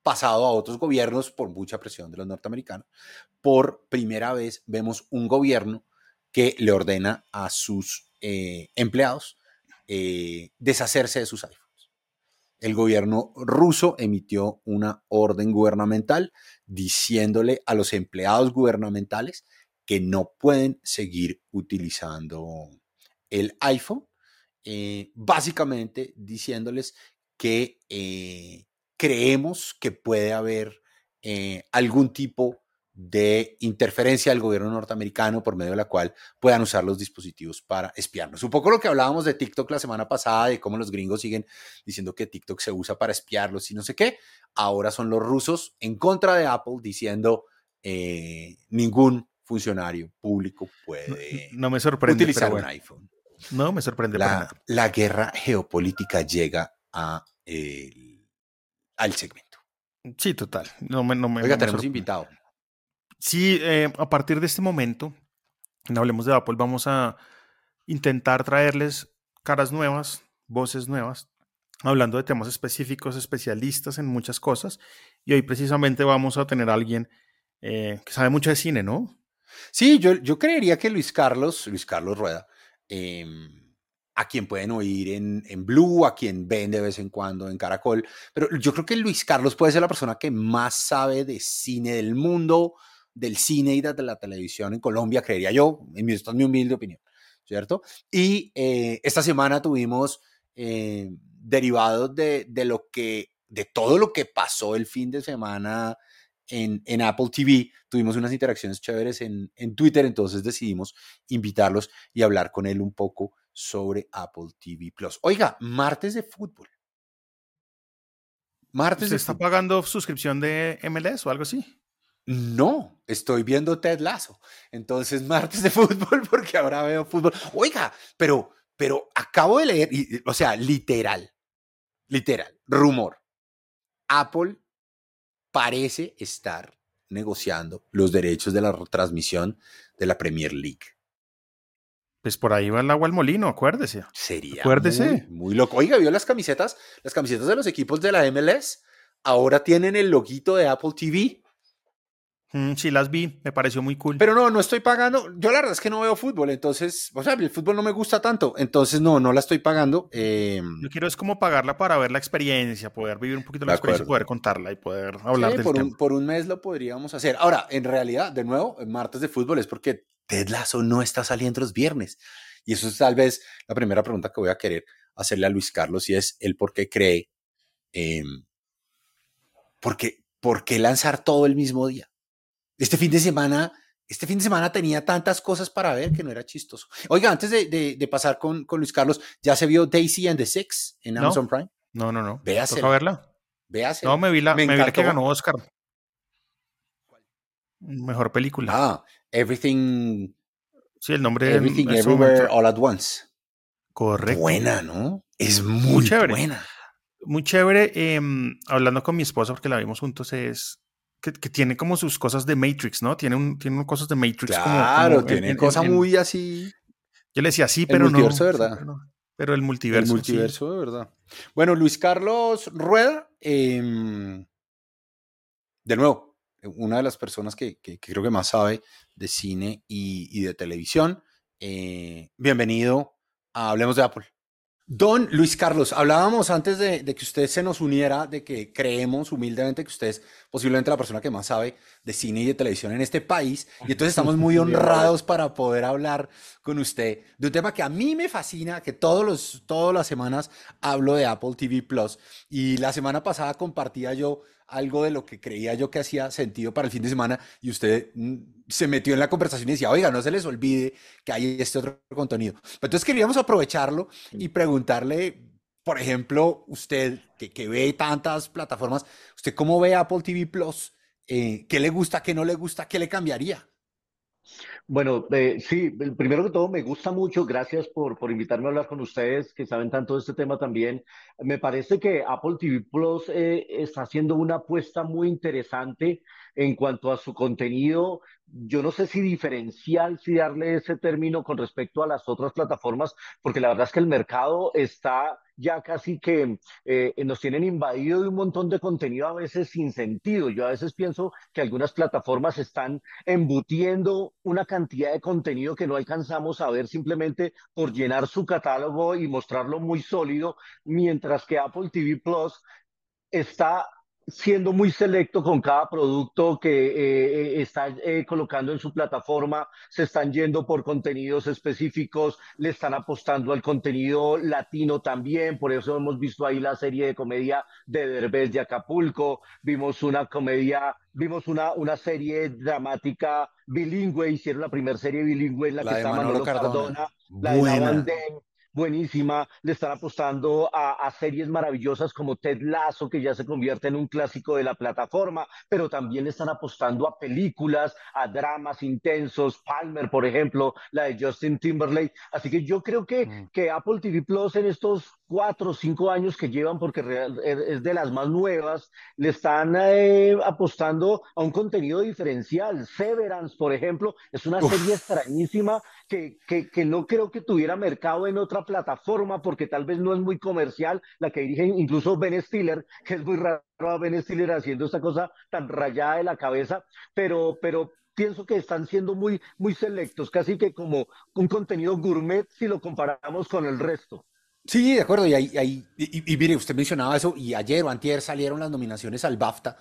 pasado a otros gobiernos por mucha presión de los norteamericanos. Por primera vez vemos un gobierno que le ordena a sus eh, empleados eh, deshacerse de sus iPhones. El gobierno ruso emitió una orden gubernamental diciéndole a los empleados gubernamentales que no pueden seguir utilizando el iPhone, eh, básicamente diciéndoles que eh, creemos que puede haber eh, algún tipo de interferencia del gobierno norteamericano por medio de la cual puedan usar los dispositivos para espiarnos. Un poco lo que hablábamos de TikTok la semana pasada, de cómo los gringos siguen diciendo que TikTok se usa para espiarlos y no sé qué. Ahora son los rusos en contra de Apple diciendo eh, ningún funcionario público puede no, no me sorprende, utilizar bueno. un iPhone. No me sorprende la, para nada. La guerra geopolítica llega a, eh, al segmento. Sí, total. No me, no me, Oiga, no me tenemos sorprende. invitado. Sí, eh, a partir de este momento, en Hablemos de Apple, vamos a intentar traerles caras nuevas, voces nuevas, hablando de temas específicos, especialistas en muchas cosas. Y hoy precisamente vamos a tener a alguien eh, que sabe mucho de cine, ¿no? Sí, yo, yo creería que Luis Carlos, Luis Carlos Rueda, eh, a quien pueden oír en, en Blue, a quien ven de vez en cuando en Caracol, pero yo creo que Luis Carlos puede ser la persona que más sabe de cine del mundo, del cine y de la televisión en Colombia, creería yo, en mi, esta es mi humilde opinión, ¿cierto? Y eh, esta semana tuvimos eh, derivados de, de lo que, de todo lo que pasó el fin de semana en, en Apple T V, tuvimos unas interacciones chéveres en, en Twitter, entonces decidimos invitarlos y hablar con él un poco sobre Apple T V Plus. Oiga, martes de fútbol. Martes ¿Usted de está fútbol. pagando suscripción de M L S o algo así? No, estoy viendo Ted Lasso. Entonces, martes de fútbol porque ahora veo fútbol. Oiga, pero, pero acabo de leer, y, o sea, literal, literal, rumor. Apple parece estar negociando los derechos de la retransmisión de la Premier League. Pues por ahí va el agua al molino, acuérdese. Sería acuérdese. Muy, muy loco. Oiga, ¿vio las camisetas? Las camisetas de los equipos de la M L S ahora tienen el loguito de Apple T V. Mm, sí, las vi, me pareció muy cool. Pero no, no estoy pagando. Yo la verdad es que no veo fútbol, entonces, o sea, el fútbol no me gusta tanto, entonces no, no la estoy pagando. Eh, Yo quiero es como pagarla para ver la experiencia, poder vivir un poquito la experiencia, poder contarla y poder hablar sí, del por tema. un, por un mes lo podríamos hacer. Ahora, en realidad, de nuevo, en martes de fútbol es porque Ted Lasso no está saliendo los viernes. Y eso es tal vez la primera pregunta que voy a querer hacerle a Luis Carlos, y es el por qué cree, eh, por qué, por qué lanzar todo el mismo día. Este fin de semana, este fin de semana tenía tantas cosas para ver que no era chistoso. Oiga, antes de, de, de pasar con, con Luis Carlos, ¿ya se vio Daisy and the Six en ¿No? Amazon Prime? No, no, no. Véasela. ¿Toca verla? Véasela. No, me vi la, me me vi la que encantó. ganó Oscar. Mejor película. Ah, Everything, Sí, el nombre Everything en este Everywhere momento. All at Once. Correcto. Buena, ¿no? Es muy, Muy chévere. buena. Muy chévere. Eh, hablando con mi esposa, porque la vimos juntos, es que, que tiene como sus cosas de Matrix, ¿no? Tiene, un, tiene cosas de Matrix como... Claro, como tiene en, cosa en, en, muy así. Yo le decía sí, El pero multiverso no. de Sí, verdad. pero, no. Pero el multiverso, El multiverso sí. de verdad. Bueno, Luis Carlos Rueda, eh, de nuevo, una de las personas que, que, que creo que más sabe de cine y, y de televisión. Eh, bienvenido a Hablemos de Apple. Don Luis Carlos, hablábamos antes de, de que usted se nos uniera, de que creemos humildemente que usted es posiblemente la persona que más sabe de cine y de televisión en este país, y entonces estamos muy honrados para poder hablar con usted de un tema que a mí me fascina, que todos los, todas las semanas hablo de Apple T V Plus, y la semana pasada compartía yo algo de lo que creía yo que hacía sentido para el fin de semana, y usted mm, se metió en la conversación y decía, oiga, no se les olvide que hay este otro contenido. Entonces queríamos aprovecharlo y preguntarle, por ejemplo, usted que, que ve tantas plataformas, ¿usted cómo ve Apple T V Plus? Eh, ¿Qué le gusta, qué no le gusta, qué le cambiaría? Bueno, eh, sí, primero que todo me gusta mucho, gracias por, por invitarme a hablar con ustedes que saben tanto de este tema también. Me parece que Apple T V Plus eh, está haciendo una apuesta muy interesante en cuanto a su contenido. Yo no sé si diferencial, si darle ese término con respecto a las otras plataformas, porque la verdad es que el mercado está ya casi que eh, nos tienen invadido de un montón de contenido a veces sin sentido. Yo a veces pienso que algunas plataformas están embutiendo una cantidad de contenido que no alcanzamos a ver simplemente por llenar su catálogo y mostrarlo muy sólido, mientras que Apple T V Plus está siendo muy selecto con cada producto que eh, eh, está eh, colocando en su plataforma, se están yendo por contenidos específicos, le están apostando al contenido latino también, por eso hemos visto ahí la serie de comedia de Derbez de Acapulco, vimos una comedia, vimos una, una serie dramática bilingüe, hicieron la primera serie bilingüe en la que La de está Manolo Manolo Cardona. Cardona, la de Buena. Lavandén, buenísima, le están apostando a, a, series maravillosas como Ted Lasso, que ya se convierte en un clásico de la plataforma, pero también le están apostando a películas, a dramas intensos, Palmer, por ejemplo, la de Justin Timberlake. Así que yo creo que, Mm. que Apple T V Plus en estos cuatro o cinco años que llevan, porque real, es de las más nuevas, le están eh, apostando a un contenido diferencial. Severance, por ejemplo, es una serie Uf. extrañísima que, que, que no creo que tuviera mercado en otra plataforma porque tal vez no es muy comercial, la que dirige incluso Ben Stiller, que es muy raro a Ben Stiller haciendo esta cosa tan rayada de la cabeza, pero, pero pienso que están siendo muy, muy selectos, casi que como un contenido gourmet si lo comparamos con el resto. Sí, de acuerdo. Y, ahí, ahí- y, y mire, usted mencionaba eso y ayer o antier salieron las nominaciones al BAFTA,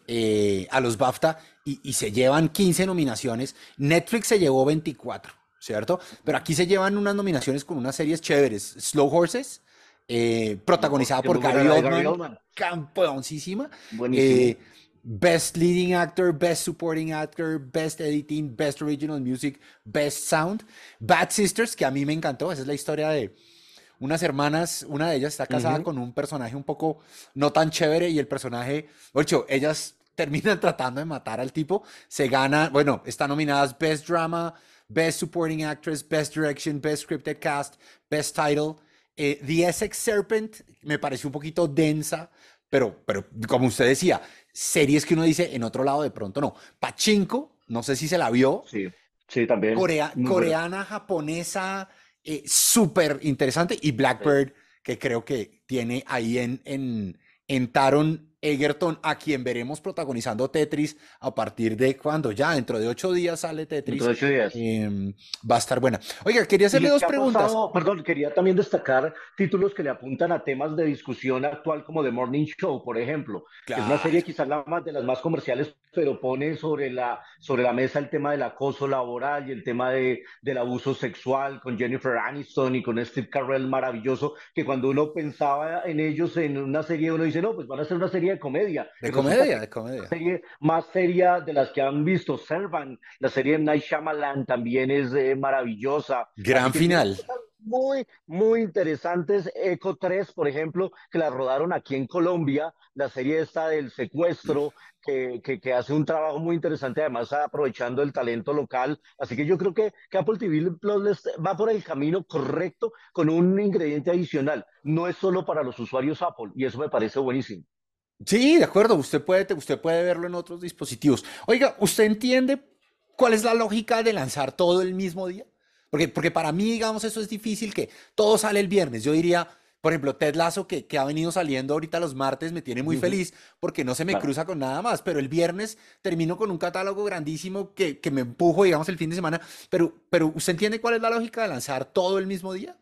eh, a los BAFTA, y, y se llevan quince nominaciones. Netflix se llevó veinticuatro, ¿cierto? Pero aquí se llevan unas nominaciones con unas series chéveres. Slow Horses, eh, Oh, protagonizada qué por muy buena Gary la de Gary Oldman, Oldman, campeoncísima. buenísimo. Eh, Best Leading Actor, Best Supporting Actor, Best Editing, Best Original Music, Best Sound. Bad Sisters, que a mí me encantó. Esa es la historia de unas hermanas, una de ellas está Uh casada -huh. con un personaje un poco no tan chévere y el personaje, ocho, ellas terminan tratando de matar al tipo, se gana, bueno, están nominadas Best Drama, Best Supporting Actress, Best Direction, Best Scripted Cast, Best Title. Eh, The Essex Serpent me pareció un poquito densa, pero, pero como usted decía, series que uno dice en otro lado de pronto no. Pachinko, no sé si se la vio, Sí, sí, también, corea, muy buena. coreana, japonesa, eh, súper interesante. Y Sí. Blackbird, que creo que tiene ahí en, en, en Taron Egerton, a quien veremos protagonizando Tetris a partir de cuando ya, dentro de ocho días sale Dentro Tetris. de ocho días. eh, Va a estar buena. Oiga, quería Y hacerle le dos ha preguntas. pasado, perdón, quería también destacar títulos que le apuntan a temas de discusión actual como The Morning Show, por ejemplo, que es una serie Claro. quizás la más de las más comerciales, pero pone sobre la, sobre la mesa el tema del acoso laboral y el tema de, del abuso sexual con Jennifer Aniston y con Steve Carell maravilloso, que cuando uno pensaba en ellos en una serie, uno dice, no, pues van a ser una serie de comedia, De y resulta que comedia, de la comedia. serie más seria de las que han visto. Servant, la serie de Night Shyamalan también es eh, maravillosa. Así Gran que tiene final. cosas muy, muy interesantes. Eco tres, por ejemplo, que la rodaron aquí en Colombia, la serie esta del secuestro, que, que, que hace un trabajo muy interesante, además aprovechando el talento local. Así que yo creo que, que Apple T V Plus les va por el camino correcto con un ingrediente adicional. No es solo para los usuarios Apple, y eso me parece buenísimo. Sí, de acuerdo. Usted puede, usted puede verlo en otros dispositivos. Oiga, ¿usted entiende cuál es la lógica de lanzar todo el mismo día? Porque, porque para mí, digamos, eso es difícil que todo sale el viernes. Yo diría, por ejemplo, Ted Lasso, que, que ha venido saliendo ahorita los martes, me tiene muy Uh -huh, feliz porque no se me claro. cruza con nada más. Pero el viernes termino con un catálogo grandísimo que, que me empujo, digamos, el fin de semana. Pero, pero ¿usted entiende cuál es la lógica de lanzar todo el mismo día?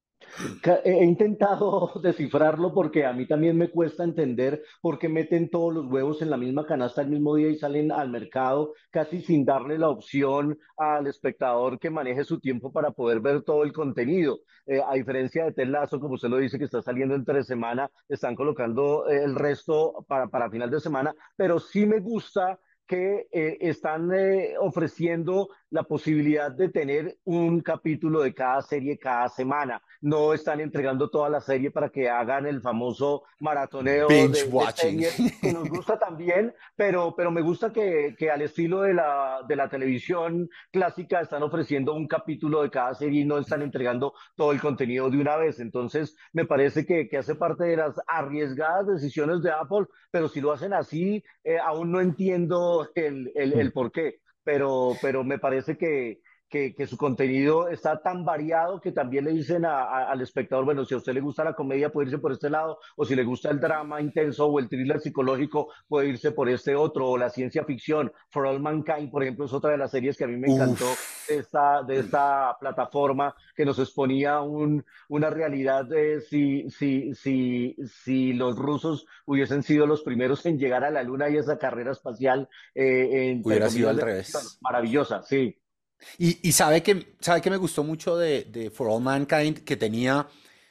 He intentado descifrarlo porque a mí también me cuesta entender por qué meten todos los huevos en la misma canasta el mismo día y salen al mercado casi sin darle la opción al espectador que maneje su tiempo para poder ver todo el contenido. Eh, a diferencia de Ted Lasso, como usted lo dice, que está saliendo entre semana, están colocando eh, el resto para, para final de semana, pero sí me gusta que eh, están eh, ofreciendo la posibilidad de tener un capítulo de cada serie cada semana. No están entregando toda la serie para que hagan el famoso maratoneo Binge de, de watching. series, que nos gusta también, pero, pero me gusta que, que al estilo de la, de la televisión clásica están ofreciendo un capítulo de cada serie y no están entregando todo el contenido de una vez. Entonces, me parece que, que hace parte de las arriesgadas decisiones de Apple, pero si lo hacen así, eh, aún no entiendo el, el, el por qué, pero, pero me parece que, que, que su contenido está tan variado que también le dicen a, a, al espectador, bueno, si a usted le gusta la comedia puede irse por este lado, o si le gusta el drama intenso o el thriller psicológico puede irse por este otro, o la ciencia ficción. For All Mankind, por ejemplo, es otra de las series que a mí me encantó Uf. de esta, de esta plataforma, que nos exponía un, una realidad de si, si, si, si los rusos hubiesen sido los primeros en llegar a la luna y esa carrera espacial, eh, entre Hubiera sido comillas, al de ficción. revés. Maravillosa, sí. Y, y sabe que, sabe que me gustó mucho de, de For All Mankind, que tenía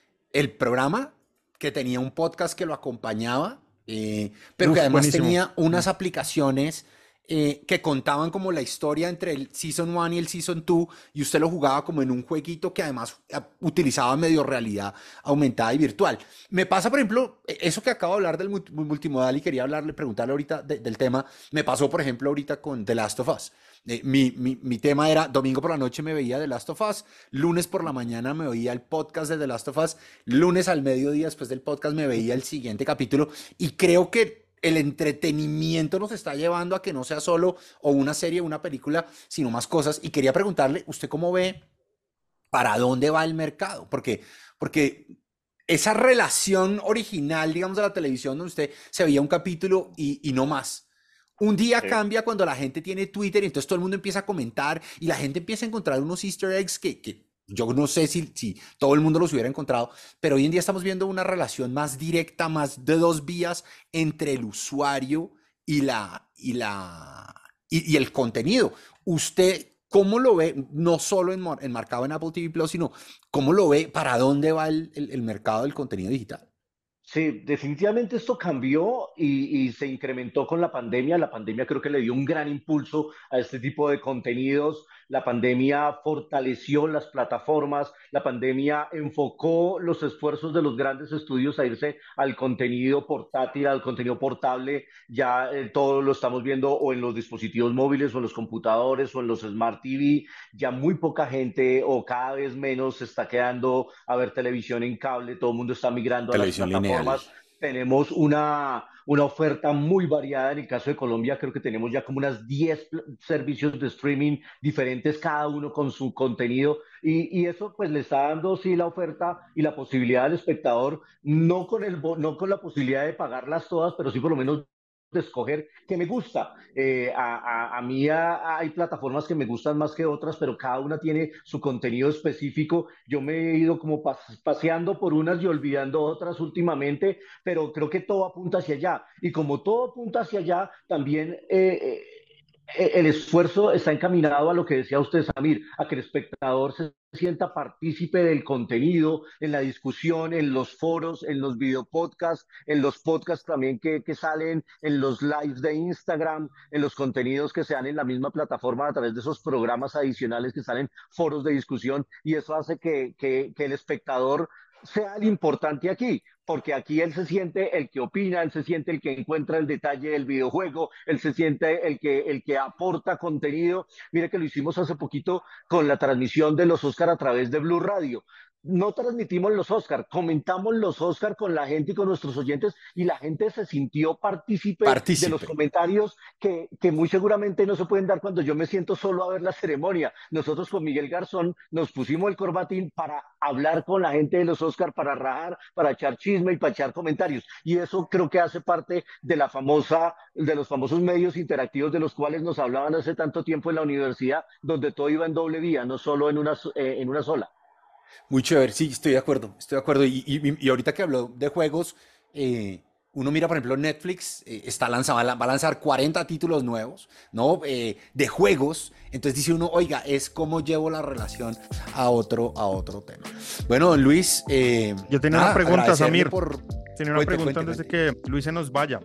el programa, que tenía un podcast que lo acompañaba, eh, pero que Uf, además buenísimo. tenía unas aplicaciones eh, que contaban como la historia entre el Season uno y el Season dos, y usted lo jugaba como en un jueguito que además eh, utilizaba medio realidad aumentada y virtual. Me pasa, por ejemplo, e- eso que acabo de hablar del multi- multimodal y quería hablarle, preguntarle ahorita de- del tema, me pasó, por ejemplo, ahorita con The Last of Us. Eh, mi, mi, mi tema era domingo por la noche me veía The Last of Us, lunes por la mañana me veía el podcast de The Last of Us, lunes al mediodía después del podcast me veía el siguiente capítulo, y creo que el entretenimiento nos está llevando a que no sea solo o una serie o una película, sino más cosas. Y quería preguntarle, ¿usted cómo ve para dónde va el mercado? Porque, porque esa relación original, digamos, de la televisión, donde usted se veía un capítulo y, y no más. Un día Sí. cambia cuando la gente tiene Twitter y entonces todo el mundo empieza a comentar y la gente empieza a encontrar unos easter eggs que, que yo no sé si, si todo el mundo los hubiera encontrado, pero hoy en día estamos viendo una relación más directa, más de dos vías entre el usuario y la y la y, y el contenido. ¿Usted cómo lo ve? No solo en, enmarcado en Apple T V Plus, sino cómo lo ve, para dónde va el, el, el mercado del contenido digital. Sí, definitivamente esto cambió y, y se incrementó con la pandemia. La pandemia creo que le dio un gran impulso a este tipo de contenidos. La pandemia fortaleció las plataformas. La pandemia enfocó los esfuerzos de los grandes estudios a irse al contenido portátil, al contenido portable. Ya eh, todo lo estamos viendo o en los dispositivos móviles o en los computadores o en los Smart T V. Ya muy poca gente o cada vez menos se está quedando a ver televisión en cable. Todo el mundo está migrando a las Televisión lineal. plataformas. Tenemos una, una oferta muy variada. En el caso de Colombia, creo que tenemos ya como unas diez servicios de streaming diferentes, cada uno con su contenido. Y, y eso pues le está dando, sí, la oferta y la posibilidad al espectador, no con, el, no con la posibilidad de pagarlas todas, pero sí por lo menos de escoger que me gusta. Eh, a, a, a, mí a, hay plataformas que me gustan más que otras, pero cada una tiene su contenido específico. Yo me he ido como pas paseando por unas y olvidando otras últimamente, pero creo que todo apunta hacia allá. Y como todo apunta hacia allá, también eh, eh, el esfuerzo está encaminado a lo que decía usted, Samir, a que el espectador se sienta partícipe del contenido, en la discusión, en los foros, en los videopodcasts, en los podcasts también que, que salen, en los lives de Instagram, en los contenidos que se dan en la misma plataforma a través de esos programas adicionales que salen, foros de discusión, y eso hace que, que, que el espectador sea el importante aquí, porque aquí él se siente el que opina, él se siente el que encuentra el detalle del videojuego, él se siente el que, el que aporta contenido. Mire que lo hicimos hace poquito con la transmisión de los Oscar a través de Blue Radio. No transmitimos los Oscar, comentamos los Oscar con la gente y con nuestros oyentes, y la gente se sintió partícipe de los Partícipe. comentarios que, que muy seguramente no se pueden dar cuando yo me siento solo a ver la ceremonia. Nosotros con Miguel Garzón nos pusimos el corbatín para hablar con la gente de los Oscar, para rajar, para echar chisme y para echar comentarios. Y eso creo que hace parte de la famosa, de los famosos medios interactivos de los cuales nos hablaban hace tanto tiempo en la universidad, donde todo iba en doble vía, no solo en una, eh, en una sola. Muy chévere, sí, estoy de acuerdo, estoy de acuerdo. Y, y- y ahorita que habló de juegos, eh, uno mira, por ejemplo, Netflix eh, está lanzando, va a va a lanzar cuarenta títulos nuevos, ¿no? Eh, de juegos. Entonces dice uno, oiga, es como llevo la relación a otro, a otro tema. Bueno, don Luis, eh, Yo tenía nada, una pregunta, agradecerle Samir. por... Tenía una Cuente, pregunta cuente, antes de cuente. que Luis se nos vaya.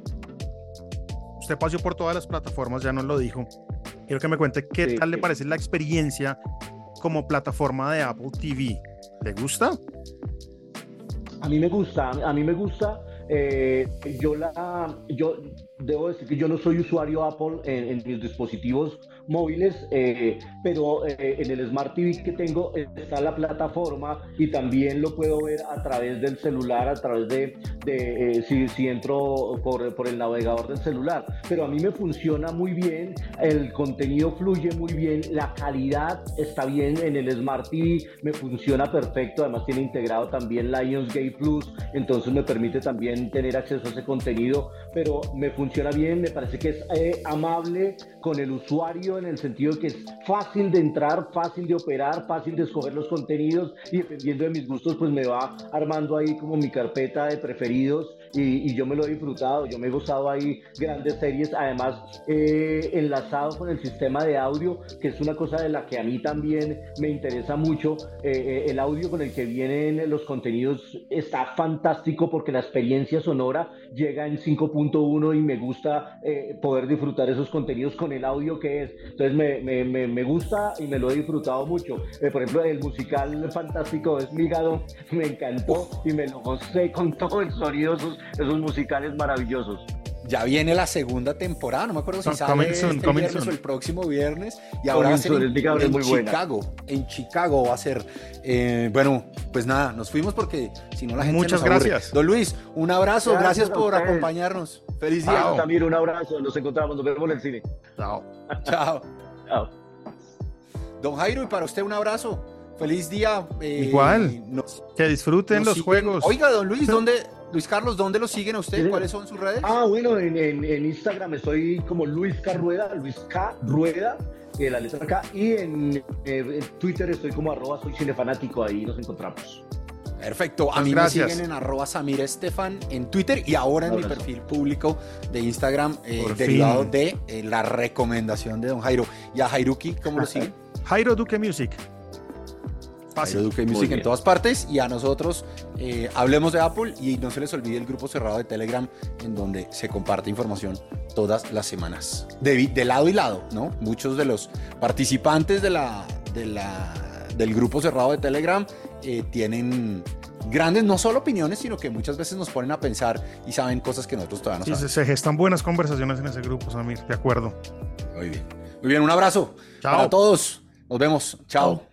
Usted pasó por todas las plataformas, ya nos lo dijo. Quiero que me cuente qué Sí, tal le sí. parece la experiencia como plataforma de Apple T V. ¿Le gusta? A mí me gusta, a mí me gusta. Eh, yo la, yo debo decir que yo no soy usuario Apple en, en mis dispositivos móviles, eh, pero eh, en el Smart T V que tengo está la plataforma y también lo puedo ver a través del celular, a través de, de eh, si, si entro por, por el navegador del celular, pero a mí me funciona muy bien, el contenido fluye muy bien, la calidad está bien en el Smart T V, me funciona perfecto, además tiene integrado también Lionsgate Plus, entonces me permite también tener acceso a ese contenido, pero me funciona bien, me parece que es eh, amable con el usuario en el sentido de que es fácil de entrar, fácil de operar, fácil de escoger los contenidos y dependiendo de mis gustos pues me va armando ahí como mi carpeta de preferidos y, y yo me lo he disfrutado, yo me he gozado ahí grandes series, además eh, enlazado con el sistema de audio, que es una cosa de la que a mí también me interesa mucho, eh, el audio con el que vienen los contenidos está fantástico porque la experiencia sonora llega en cinco punto uno y me gusta eh, poder disfrutar esos contenidos con el audio que es, entonces me, me, me, me gusta y me lo he disfrutado mucho, eh, por ejemplo el musical fantástico es Mígado, me encantó y me lo gocé con todo el sonido, esos, esos musicales maravillosos. Ya viene la segunda temporada, no me acuerdo si No, sale este soon, viernes o el próximo viernes, y ahora va a ser en, en muy Chicago, buena. en Chicago va a ser, eh, bueno, pues nada, nos fuimos porque si no la gente Muchas nos aburre. gracias. Don Luis, un abrazo, gracias, gracias por acompañarnos, feliz día. Ah, también un abrazo, nos encontramos, nos vemos en el cine. Chao. Chao. Chao. Don Jairo, y para usted un abrazo, feliz día. Eh, Igual, nos, que disfruten los siguen. juegos. Oiga, don Luis, ¿dónde... Luis Carlos, ¿dónde lo siguen a usted? ¿Cuáles son sus redes? Ah, bueno, en, en, en Instagram estoy como Luis K. Rueda, Luis K. Rueda, eh, la letra K, y en, eh, en Twitter estoy como arroba soy cinefanático, ahí nos encontramos. Perfecto, a Muchas mí gracias. me siguen en arroba Samir Estefan en Twitter y ahora en mi perfil público de Instagram, eh, derivado fin. de eh, la recomendación de don Jairo. Y a Jairuki, ¿cómo lo siguen? Jairo Duque Music. Fácil. Jairo Duque Music en todas partes, y a nosotros eh, hablemos de Apple, y no se les olvide el grupo cerrado de Telegram en donde se comparte información todas las semanas de, de lado y lado, ¿no? Muchos de los participantes de la, de la, del grupo cerrado de Telegram eh, tienen grandes, no solo opiniones, sino que muchas veces nos ponen a pensar y saben cosas que nosotros todavía no sí, sabemos. Se, se gestan buenas conversaciones en ese grupo, Samir, de acuerdo. Muy bien, muy bien, un abrazo Chao. para todos, nos vemos, chao. Chao.